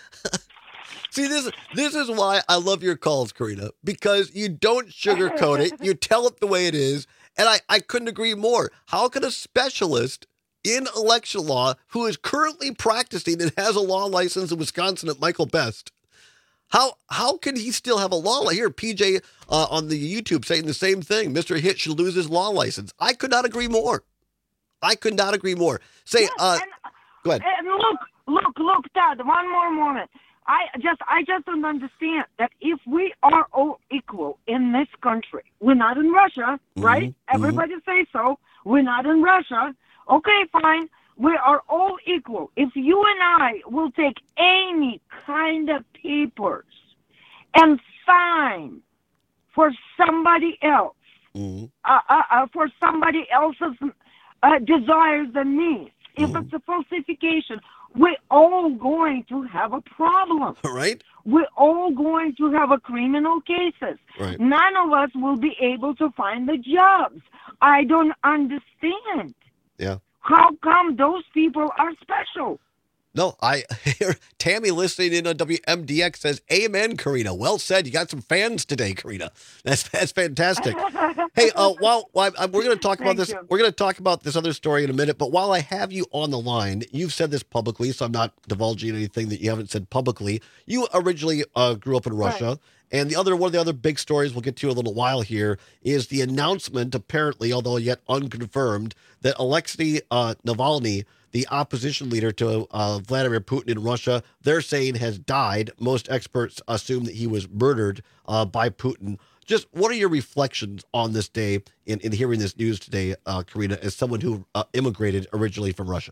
See, this this is why I love your calls, Karina, because you don't sugarcoat it. You tell it the way it is. And I, I couldn't agree more. How can a specialist in election law who is currently practicing and has a law license in Wisconsin at Michael Best, how how can he still have a law license? Here, P J uh, on the YouTube saying the same thing. Mister Hitt should lose his law license. I could not agree more. I could not agree more. Say, yes, uh, and, go ahead. And look, look, look, Todd, one more moment. I just, I just don't understand that if we are all equal in this country, we're not in Russia, right? Mm-hmm. Everybody say so. We're not in Russia. Okay, fine. We are all equal. If you and I will take any kind of papers and sign for somebody else, mm-hmm. uh, uh, uh, for somebody else's uh, desires and needs, if mm-hmm. it's a falsification, we're all going to have a problem. Right? We're all going to have a criminal cases. Right. None of us will be able to find the jobs. I don't understand. Yeah. How come those people are special? No, I hear Tammy listening in on W M D X says, amen, Karina. Well said. You got some fans today, Karina. That's that's fantastic. Hey, uh, while, while I, we're going to talk about Thank this, you. we're going to talk about this other story in a minute. But while I have you on the line, you've said this publicly, so I'm not divulging anything that you haven't said publicly. You originally uh, grew up in Russia. Right. And the other one of the other big stories we'll get to in a little while here is the announcement, apparently, although yet unconfirmed, that Alexei uh, Navalny, the opposition leader to uh, Vladimir Putin in Russia, they're saying has died. Most experts assume that he was murdered uh, by Putin. Just what are your reflections on this day in, in hearing this news today, uh, Karina, as someone who uh, immigrated originally from Russia?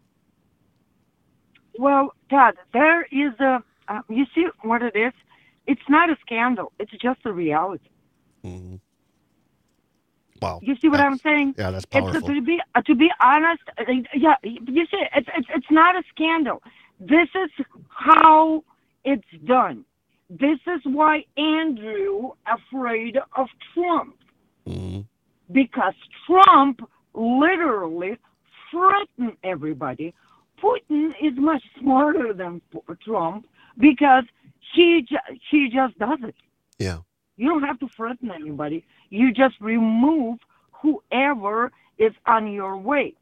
Well, Todd, there is a, uh, you see what it is? It's not a scandal. It's just a reality. Mm-hmm. Wow. You see what that's, I'm saying? Yeah, that's powerful. It's, uh, to be uh, to be honest, uh, yeah, you see, it's, it's it's not a scandal. This is how it's done. This is why Andrew afraid of Trump. Mm-hmm. Because Trump literally threatened everybody. Putin is much smarter than Trump because he ju- he just does it. Yeah. You don't have to threaten anybody. You just remove whoever is on your way.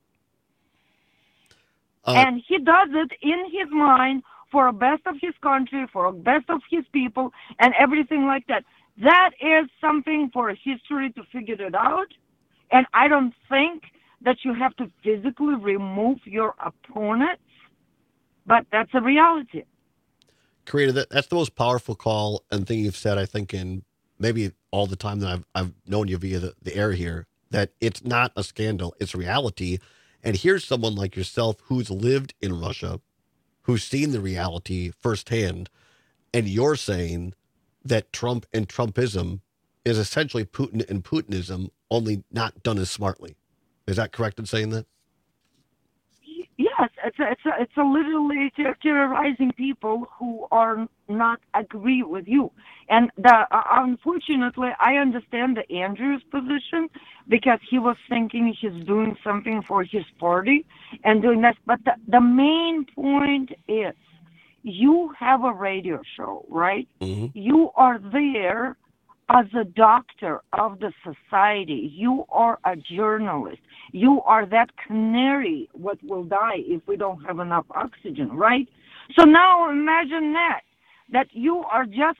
Uh, and he does it in his mind for the best of his country, for the best of his people, and everything like that. That is something for history to figure it out. And I don't think that you have to physically remove your opponents, but that's a reality. Karina, that, that's the most powerful call and thing you've said, I think, in maybe all the time that I've, I've known you via the, the air here, that it's not a scandal, it's reality. And here's someone like yourself who's lived in Russia, who's seen the reality firsthand, and you're saying that Trump and Trumpism is essentially Putin and Putinism, only not done as smartly. Is that correct in saying that? Yes, it's a, it's a, it's a literally ter- terrorizing people who are not agree with you. And the, uh, unfortunately, I understand the Andrew's position because he was thinking he's doing something for his party and doing this. But the, the main point is you have a radio show, right? Mm-hmm. You are there as a doctor of the society. You are a journalist. You are that canary what will die if we don't have enough oxygen, right? So now imagine that, that you are just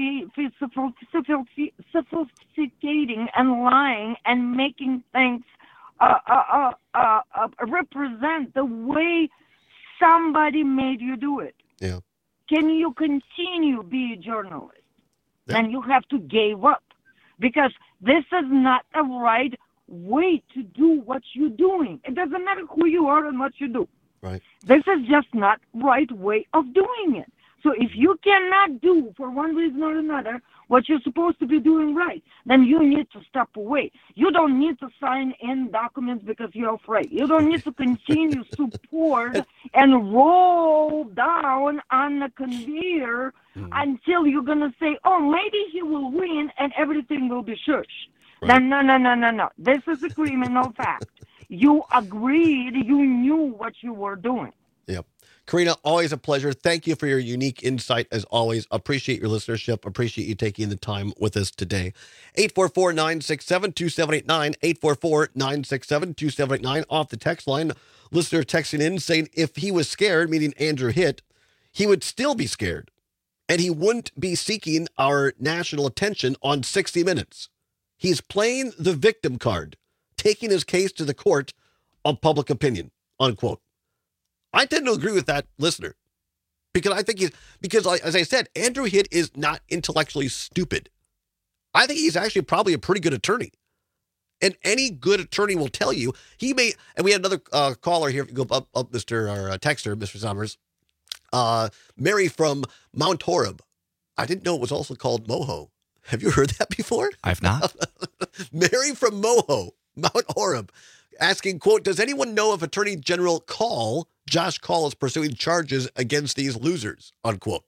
sophisticating and lying and making things uh, uh, uh, uh, represent the way somebody made you do it. Yeah. Can you continue be a journalist? Yeah. And you have to give up because this is not the right way to do what you're doing. It doesn't matter who you are and what you do. Right. This is just not right way of doing it. So if you cannot do for one reason or another what you're supposed to be doing right, then you need to step away. You don't need to sign in documents because you're afraid. You don't need to continue support and roll down on the conveyor mm. until you're going to say, oh, maybe he will win and everything will be shush. Right. No, no, no, no, no, no. This is a criminal fact. You agreed. You knew what you were doing. Yep. Karina, always a pleasure. Thank you for your unique insight, as always. Appreciate your listenership. Appreciate you taking the time with us today. eight four four, nine six seven, two seven eight nine, eight four four, nine six seven, two seven eight nine. Off the text line, listener texting in saying if he was scared, meaning Andrew Hitt, he would still be scared. And he wouldn't be seeking our national attention on sixty minutes. He's playing the victim card, taking his case to the court on public opinion, unquote. I tend to agree with that listener because I think he's, because as I said, Andrew Hitt is not intellectually stupid. I think he's actually probably a pretty good attorney. And any good attorney will tell you he may, and we had another uh, caller here, go up, up Mister or uh, texter, Mister Summers, uh, Mary from Mount Horeb. I didn't know it was also called Moho. Have you heard that before? I've not. Mary from Moho, Mount Horeb, asking, quote, does anyone know if Attorney General Call, Josh Call, is pursuing charges against these losers, unquote?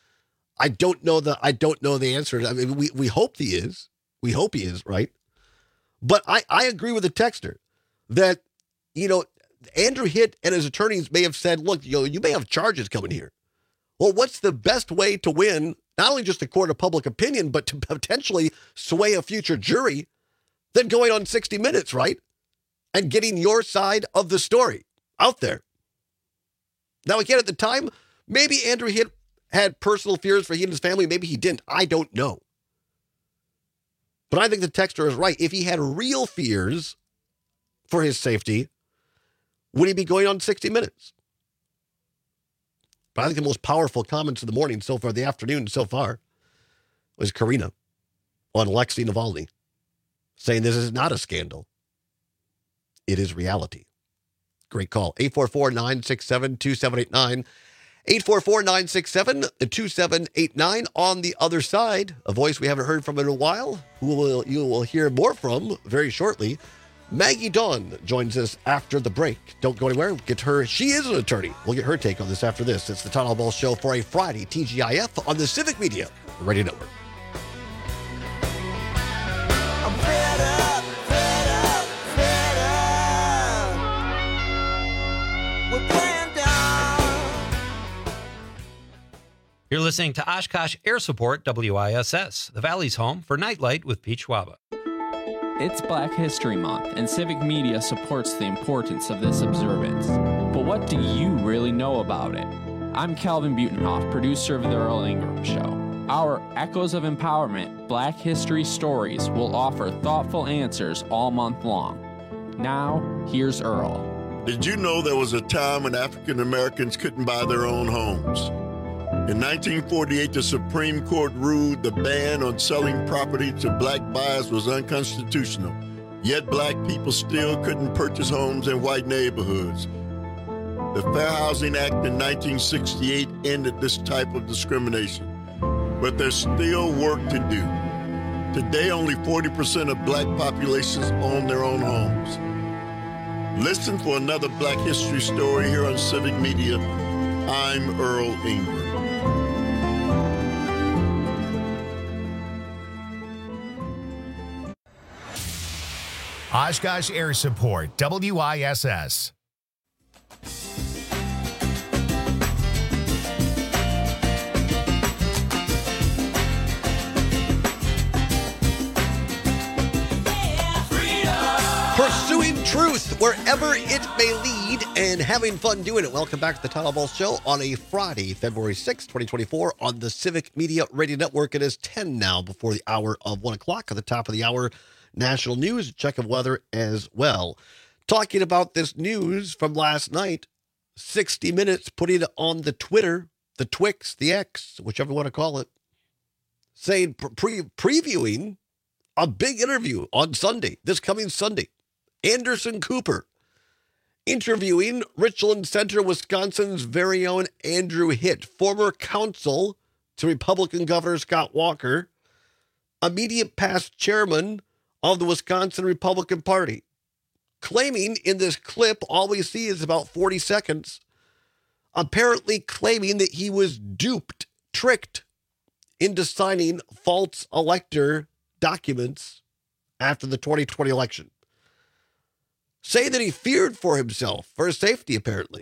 I don't know the, I don't know the answer. I mean, we, we hope he is. We hope he is, right? But I, I agree with the texter that, you know, Andrew Hitt and his attorneys may have said, look, you know, you may have charges coming here. Well, what's the best way to win, not only just a court of public opinion, but to potentially sway a future jury than going on sixty minutes, right? And getting your side of the story out there. Now, again, at the time, maybe Andrew Hitt had personal fears for he and his family. Maybe he didn't. I don't know. But I think the texter is right. If he had real fears for his safety, would he be going on sixty minutes? But I think the most powerful comments of the morning so far, the afternoon so far, was Karina on Alexei Navalny saying this is not a scandal. It is reality. Great call. eight four four, nine six seven, two seven eight nine. eight four four, nine six seven, two seven eight nine. On the other side, a voice we haven't heard from in a while, who will, you will hear more from very shortly. Maggie Dawn joins us after the break. Don't go anywhere. Get her. She is an attorney. We'll get her take on this after this. It's the Todd Ball Show for a Friday, T G I F, on the Civic Media Radio Network. I'm fed up, fed up, fed up. We're playing down. You're listening to Oshkosh Air Support, W I S S, the Valley's home for Nightlight with Pete Schwaba. It's Black History Month, and Civic Media supports the importance of this observance. But what do you really know about it? I'm Calvin Butenhoff, producer of The Earl Ingram Show. Our Echoes of Empowerment Black History Stories will offer thoughtful answers all month long. Now, here's Earl. Did you know there was a time when African Americans couldn't buy their own homes? In nineteen forty-eight, the Supreme Court ruled the ban on selling property to black buyers was unconstitutional. Yet black people still couldn't purchase homes in white neighborhoods. The Fair Housing Act in nineteen sixty-eight ended this type of discrimination. But there's still work to do. Today, only forty percent of black populations own their own homes. Listen for another Black History story here on Civic Media. I'm Earl Ingram. Oshkosh Air Support, W I S S. Pursuing truth wherever it may lead and having fun doing it. Welcome back to the Town Hall Show on a Friday, February sixth, twenty twenty-four on the Civic Media Radio Network. It is ten now before the hour of one o'clock. At the top of the hour, national news, check of weather as well. Talking about this news from last night, sixty minutes putting it on the Twitter, the Twix, the X, whichever you want to call it, saying pre- previewing a big interview on Sunday, this coming Sunday. Anderson Cooper interviewing Richland Center, Wisconsin's very own Andrew Hitt, former counsel to Republican Governor Scott Walker, immediate past chairman of the Wisconsin Republican Party, claiming in this clip, all we see is about forty seconds, apparently claiming that he was duped, tricked into signing false elector documents after the twenty twenty election. Say that he feared for himself, for his safety, apparently.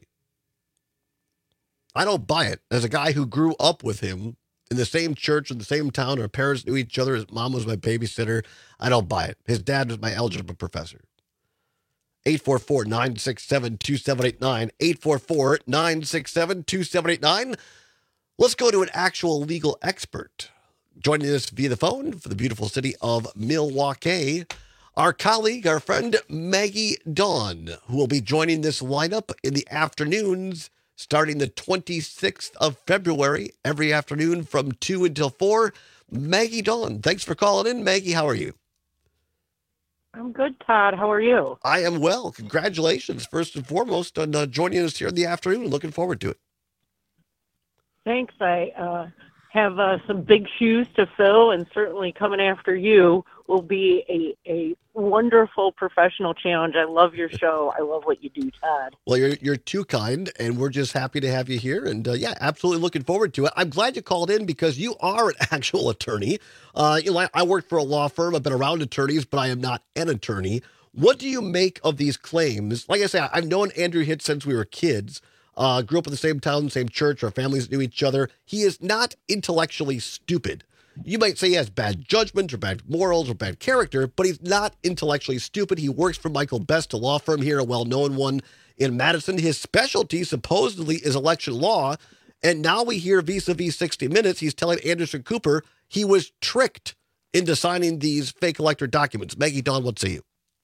I don't buy it. As a guy who grew up with him in the same church, in the same town, our parents knew each other, his mom was my babysitter, I don't buy it. His dad was my algebra professor. eight four four, nine six seven, two seven eight nine, eight four four, nine six seven, two seven eight nine. Let's go to an actual legal expert. Joining us via the phone for the beautiful city of Milwaukee, our colleague, our friend, Maggie Dawn, who will be joining this lineup in the afternoons starting the twenty-sixth of February, every afternoon from two until four. Maggie Dawn, thanks for calling in. Maggie, how are you? I'm good, Todd. How are you? I am well. Congratulations, first and foremost, on uh, joining us here in the afternoon. Looking forward to it. Thanks. I uh, have uh, some big shoes to fill, and certainly coming after you will be a, a wonderful professional challenge. I love your show. I love what you do, Todd. Well, you're you're too kind, and we're just happy to have you here. And uh, yeah, absolutely looking forward to it. I'm glad you called in because you are an actual attorney. Uh, you know, I, I work for a law firm. I've been around attorneys, but I am not an attorney. What do you make of these claims? Like I say, I've known Andrew Hitt since we were kids. Uh, grew up in the same town, same church. Our families knew each other. He is not intellectually stupid. You might say he has bad judgment or bad morals or bad character, but he's not intellectually stupid. He works for Michael Best, a law firm here, a well-known one in Madison. His specialty supposedly is election law. And now we hear vis-a-vis sixty minutes, he's telling Anderson Cooper he was tricked into signing these fake elector documents. Maggie Dawn, what say you?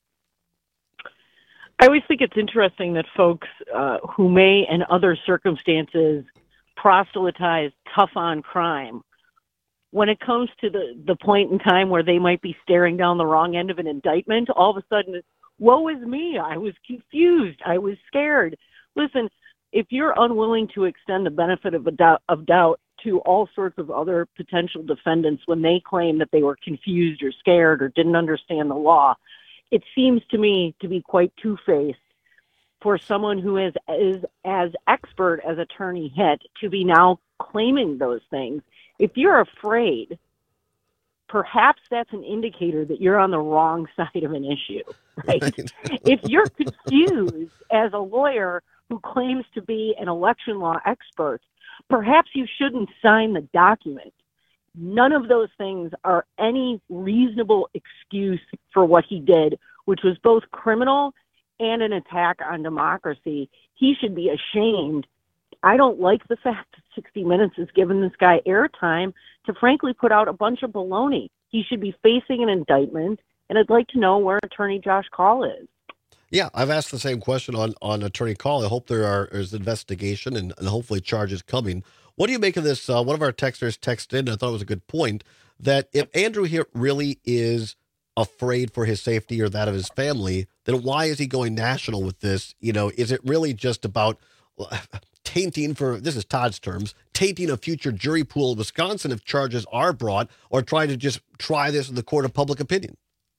I always think it's interesting that folks uh, who may, in other circumstances, proselytize tough on crime, when it comes to the, the point in time where they might be staring down the wrong end of an indictment, all of a sudden, woe is me. I was confused. I was scared. Listen, if you're unwilling to extend the benefit of, a doubt, of doubt to all sorts of other potential defendants when they claim that they were confused or scared or didn't understand the law, it seems to me to be quite two-faced for someone who is, is as expert as Attorney Hitt to be now claiming those things. If you're afraid, perhaps that's an indicator that you're on the wrong side of an issue, right? right. If you're confused as a lawyer who claims to be an election law expert, perhaps you shouldn't sign the document. None of those things are any reasonable excuse for what he did, which was both criminal and an attack on democracy. He should be ashamed. I don't like the fact that sixty minutes has given this guy airtime to frankly put out a bunch of baloney. He should be facing an indictment, and I'd like to know where Attorney Josh Kaul is. Yeah, I've asked the same question on, on Attorney Call. I hope there are is investigation and, and hopefully charges coming. What do you make of this? Uh, one of our texters texted in, I thought it was a good point, that if Andrew Hitt really is afraid for his safety or that of his family, then why is he going national with this? You know, is it really just about tainting, for this is Todd's terms, tainting a future jury pool in Wisconsin if charges are brought, or trying to just try this in the court of public opinion?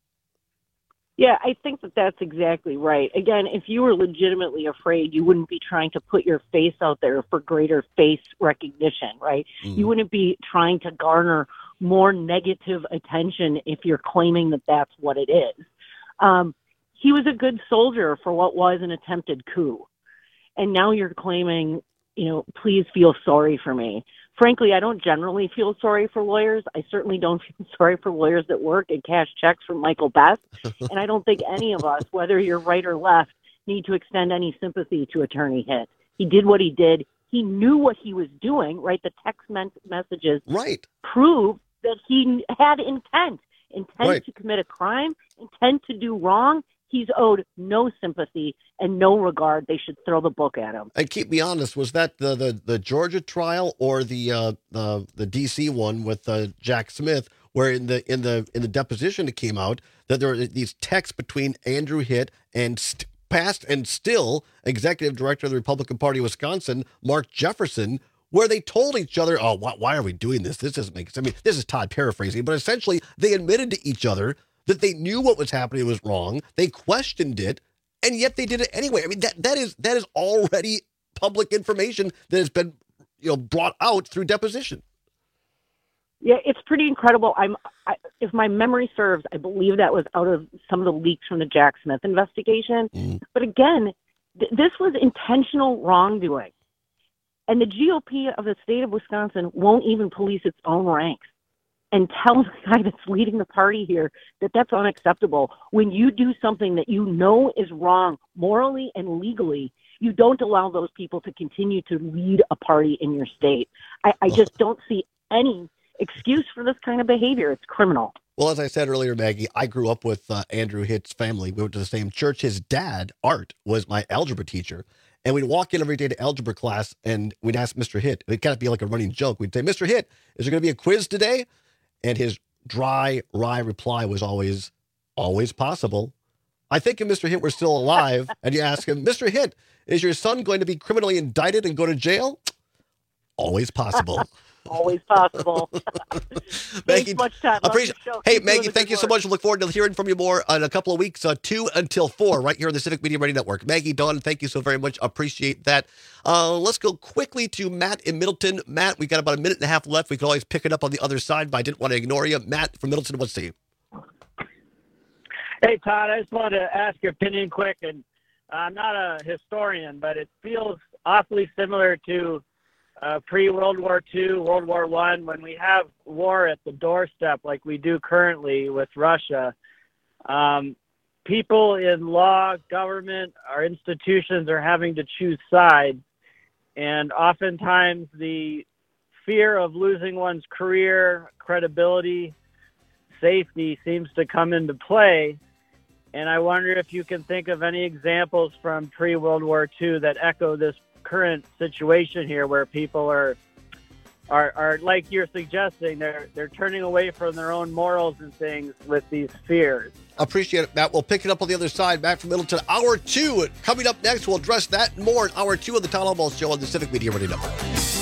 Yeah, I think that that's exactly right. Again, if you were legitimately afraid, you wouldn't be trying to put your face out there for greater face recognition, right? Mm. You wouldn't be trying to garner more negative attention if you're claiming that that's what it is. Um, he was a good soldier for what was an attempted coup. And now you're claiming, you know, please feel sorry for me. Frankly, I don't generally feel sorry for lawyers. I certainly don't feel sorry for lawyers that work and cash checks from Michael Best. And I don't think any of us, whether you're right or left, need to extend any sympathy to Attorney Hitt. He did what he did. He knew what he was doing, right? The text messages right. prove that he had intent, intent right. to commit a crime, intent to do wrong. He's owed no sympathy and no regard. They should throw the book at him. And keep me honest, was that the the, the Georgia trial or the uh, the the D C one with uh, Jack Smith, where in the in the in the deposition it came out that there were these texts between Andrew Hitt and st- past and still executive director of the Republican Party of Wisconsin, Mark Jefferson, where they told each other, "Oh, why, why are we doing this? This doesn't make sense." I mean, this is Todd paraphrasing, but essentially they admitted to each other that they knew what was happening was wrong. They questioned it, and yet they did it anyway. I mean, that that is that is already public information that has been, you know, brought out through deposition. Yeah, it's pretty incredible. I'm, I, if my memory serves, I believe that was out of some of the leaks from the Jack Smith investigation. Mm. But again, th- this was intentional wrongdoing, and the G O P of the state of Wisconsin won't even police its own ranks and tell the guy that's leading the party here that that's unacceptable. When you do something that you know is wrong morally and legally, you don't allow those people to continue to lead a party in your state. I, I just don't see any excuse for this kind of behavior. It's criminal. Well, as I said earlier, Maggie, I grew up with uh, Andrew Hitt's family. We went to the same church. His dad, Art, was my algebra teacher. And we'd walk in every day to algebra class, and we'd ask Mister Hitt. It'd kind of be like a running joke. We'd say, "Mister Hitt, is there going to be a quiz today?" And his dry, wry reply was always, "Always possible." I think if Mister Hitt were still alive, and you ask him, "Mister Hitt, is your son going to be criminally indicted and go to jail?" Always possible. Always possible. Maggie, much time. Appreciate, hey, Maggie, thank you so much. Look forward to hearing from you more in a couple of weeks, uh, two until four, right here on the Civic Media Radio Network. Maggie, Dawn, thank you so very much. Appreciate that. Uh, let's go quickly to Matt in Middleton. Matt, we got about a minute and a half left. We could always pick it up on the other side, but I didn't want to ignore you. Matt from Middleton, what's to you? Hey, Todd, I just wanted to ask your opinion quick, and I'm not a historian, but it feels awfully similar to Uh, pre-World War Two, World War One, when we have war at the doorstep like we do currently with Russia. Um, people in law, government, our institutions are having to choose sides, and oftentimes the fear of losing one's career, credibility, safety seems to come into play. And I wonder if you can think of any examples from pre-World War Two that echo this current situation here, where people are, are, are like you're suggesting, they're they're turning away from their own morals and things with these fears. Appreciate it, Matt. We'll pick it up on the other side. Matt from Middleton, hour two. Coming up next, we'll address that and more in hour two of the Town Hall Ball Show on the Civic Media Radio Network.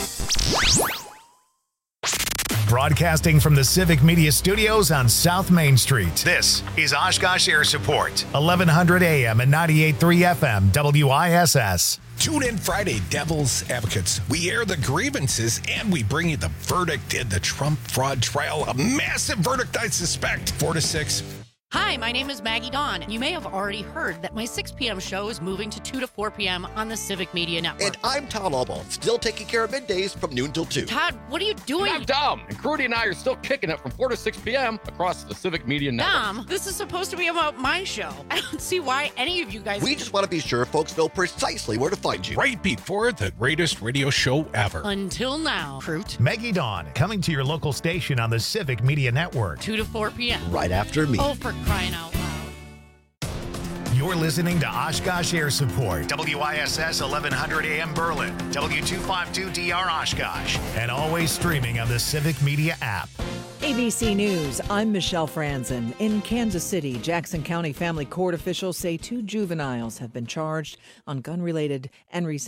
Broadcasting from the Civic Media Studios on South Main Street. This is Oshkosh Air Support, eleven hundred A M and ninety-eight point three F M, W I S S. Tune in Friday, Devil's Advocates. We air the grievances and we bring you the verdict in the Trump fraud trial. A massive verdict, I suspect. Four to six. Hi, my name is Maggie Dawn. You may have already heard that my six p.m. show is moving to two to four p.m. on the Civic Media Network. And I'm Todd Albaugh, still taking care of middays from noon till two. Todd, what are you doing? I'm Dom, and Crudy and I are still kicking it from four to six p.m. across the Civic Media Network. Dom, this is supposed to be about my show. I don't see why any of you guys... We just want to be sure folks know precisely where to find you. Right before the greatest radio show ever. Until now, Fruit. Maggie Dawn, coming to your local station on the Civic Media Network. two to four p.m. Right after me. Oh, for crying out loud. You're listening to Oshkosh Air Support, W I S S eleven hundred A M Berlin, W two fifty-two D R Oshkosh, and always streaming on the Civic Media app. A B C News, I'm Michelle Franzen. In Kansas City, Jackson County Family Court officials say two juveniles have been charged on gun-related and resisting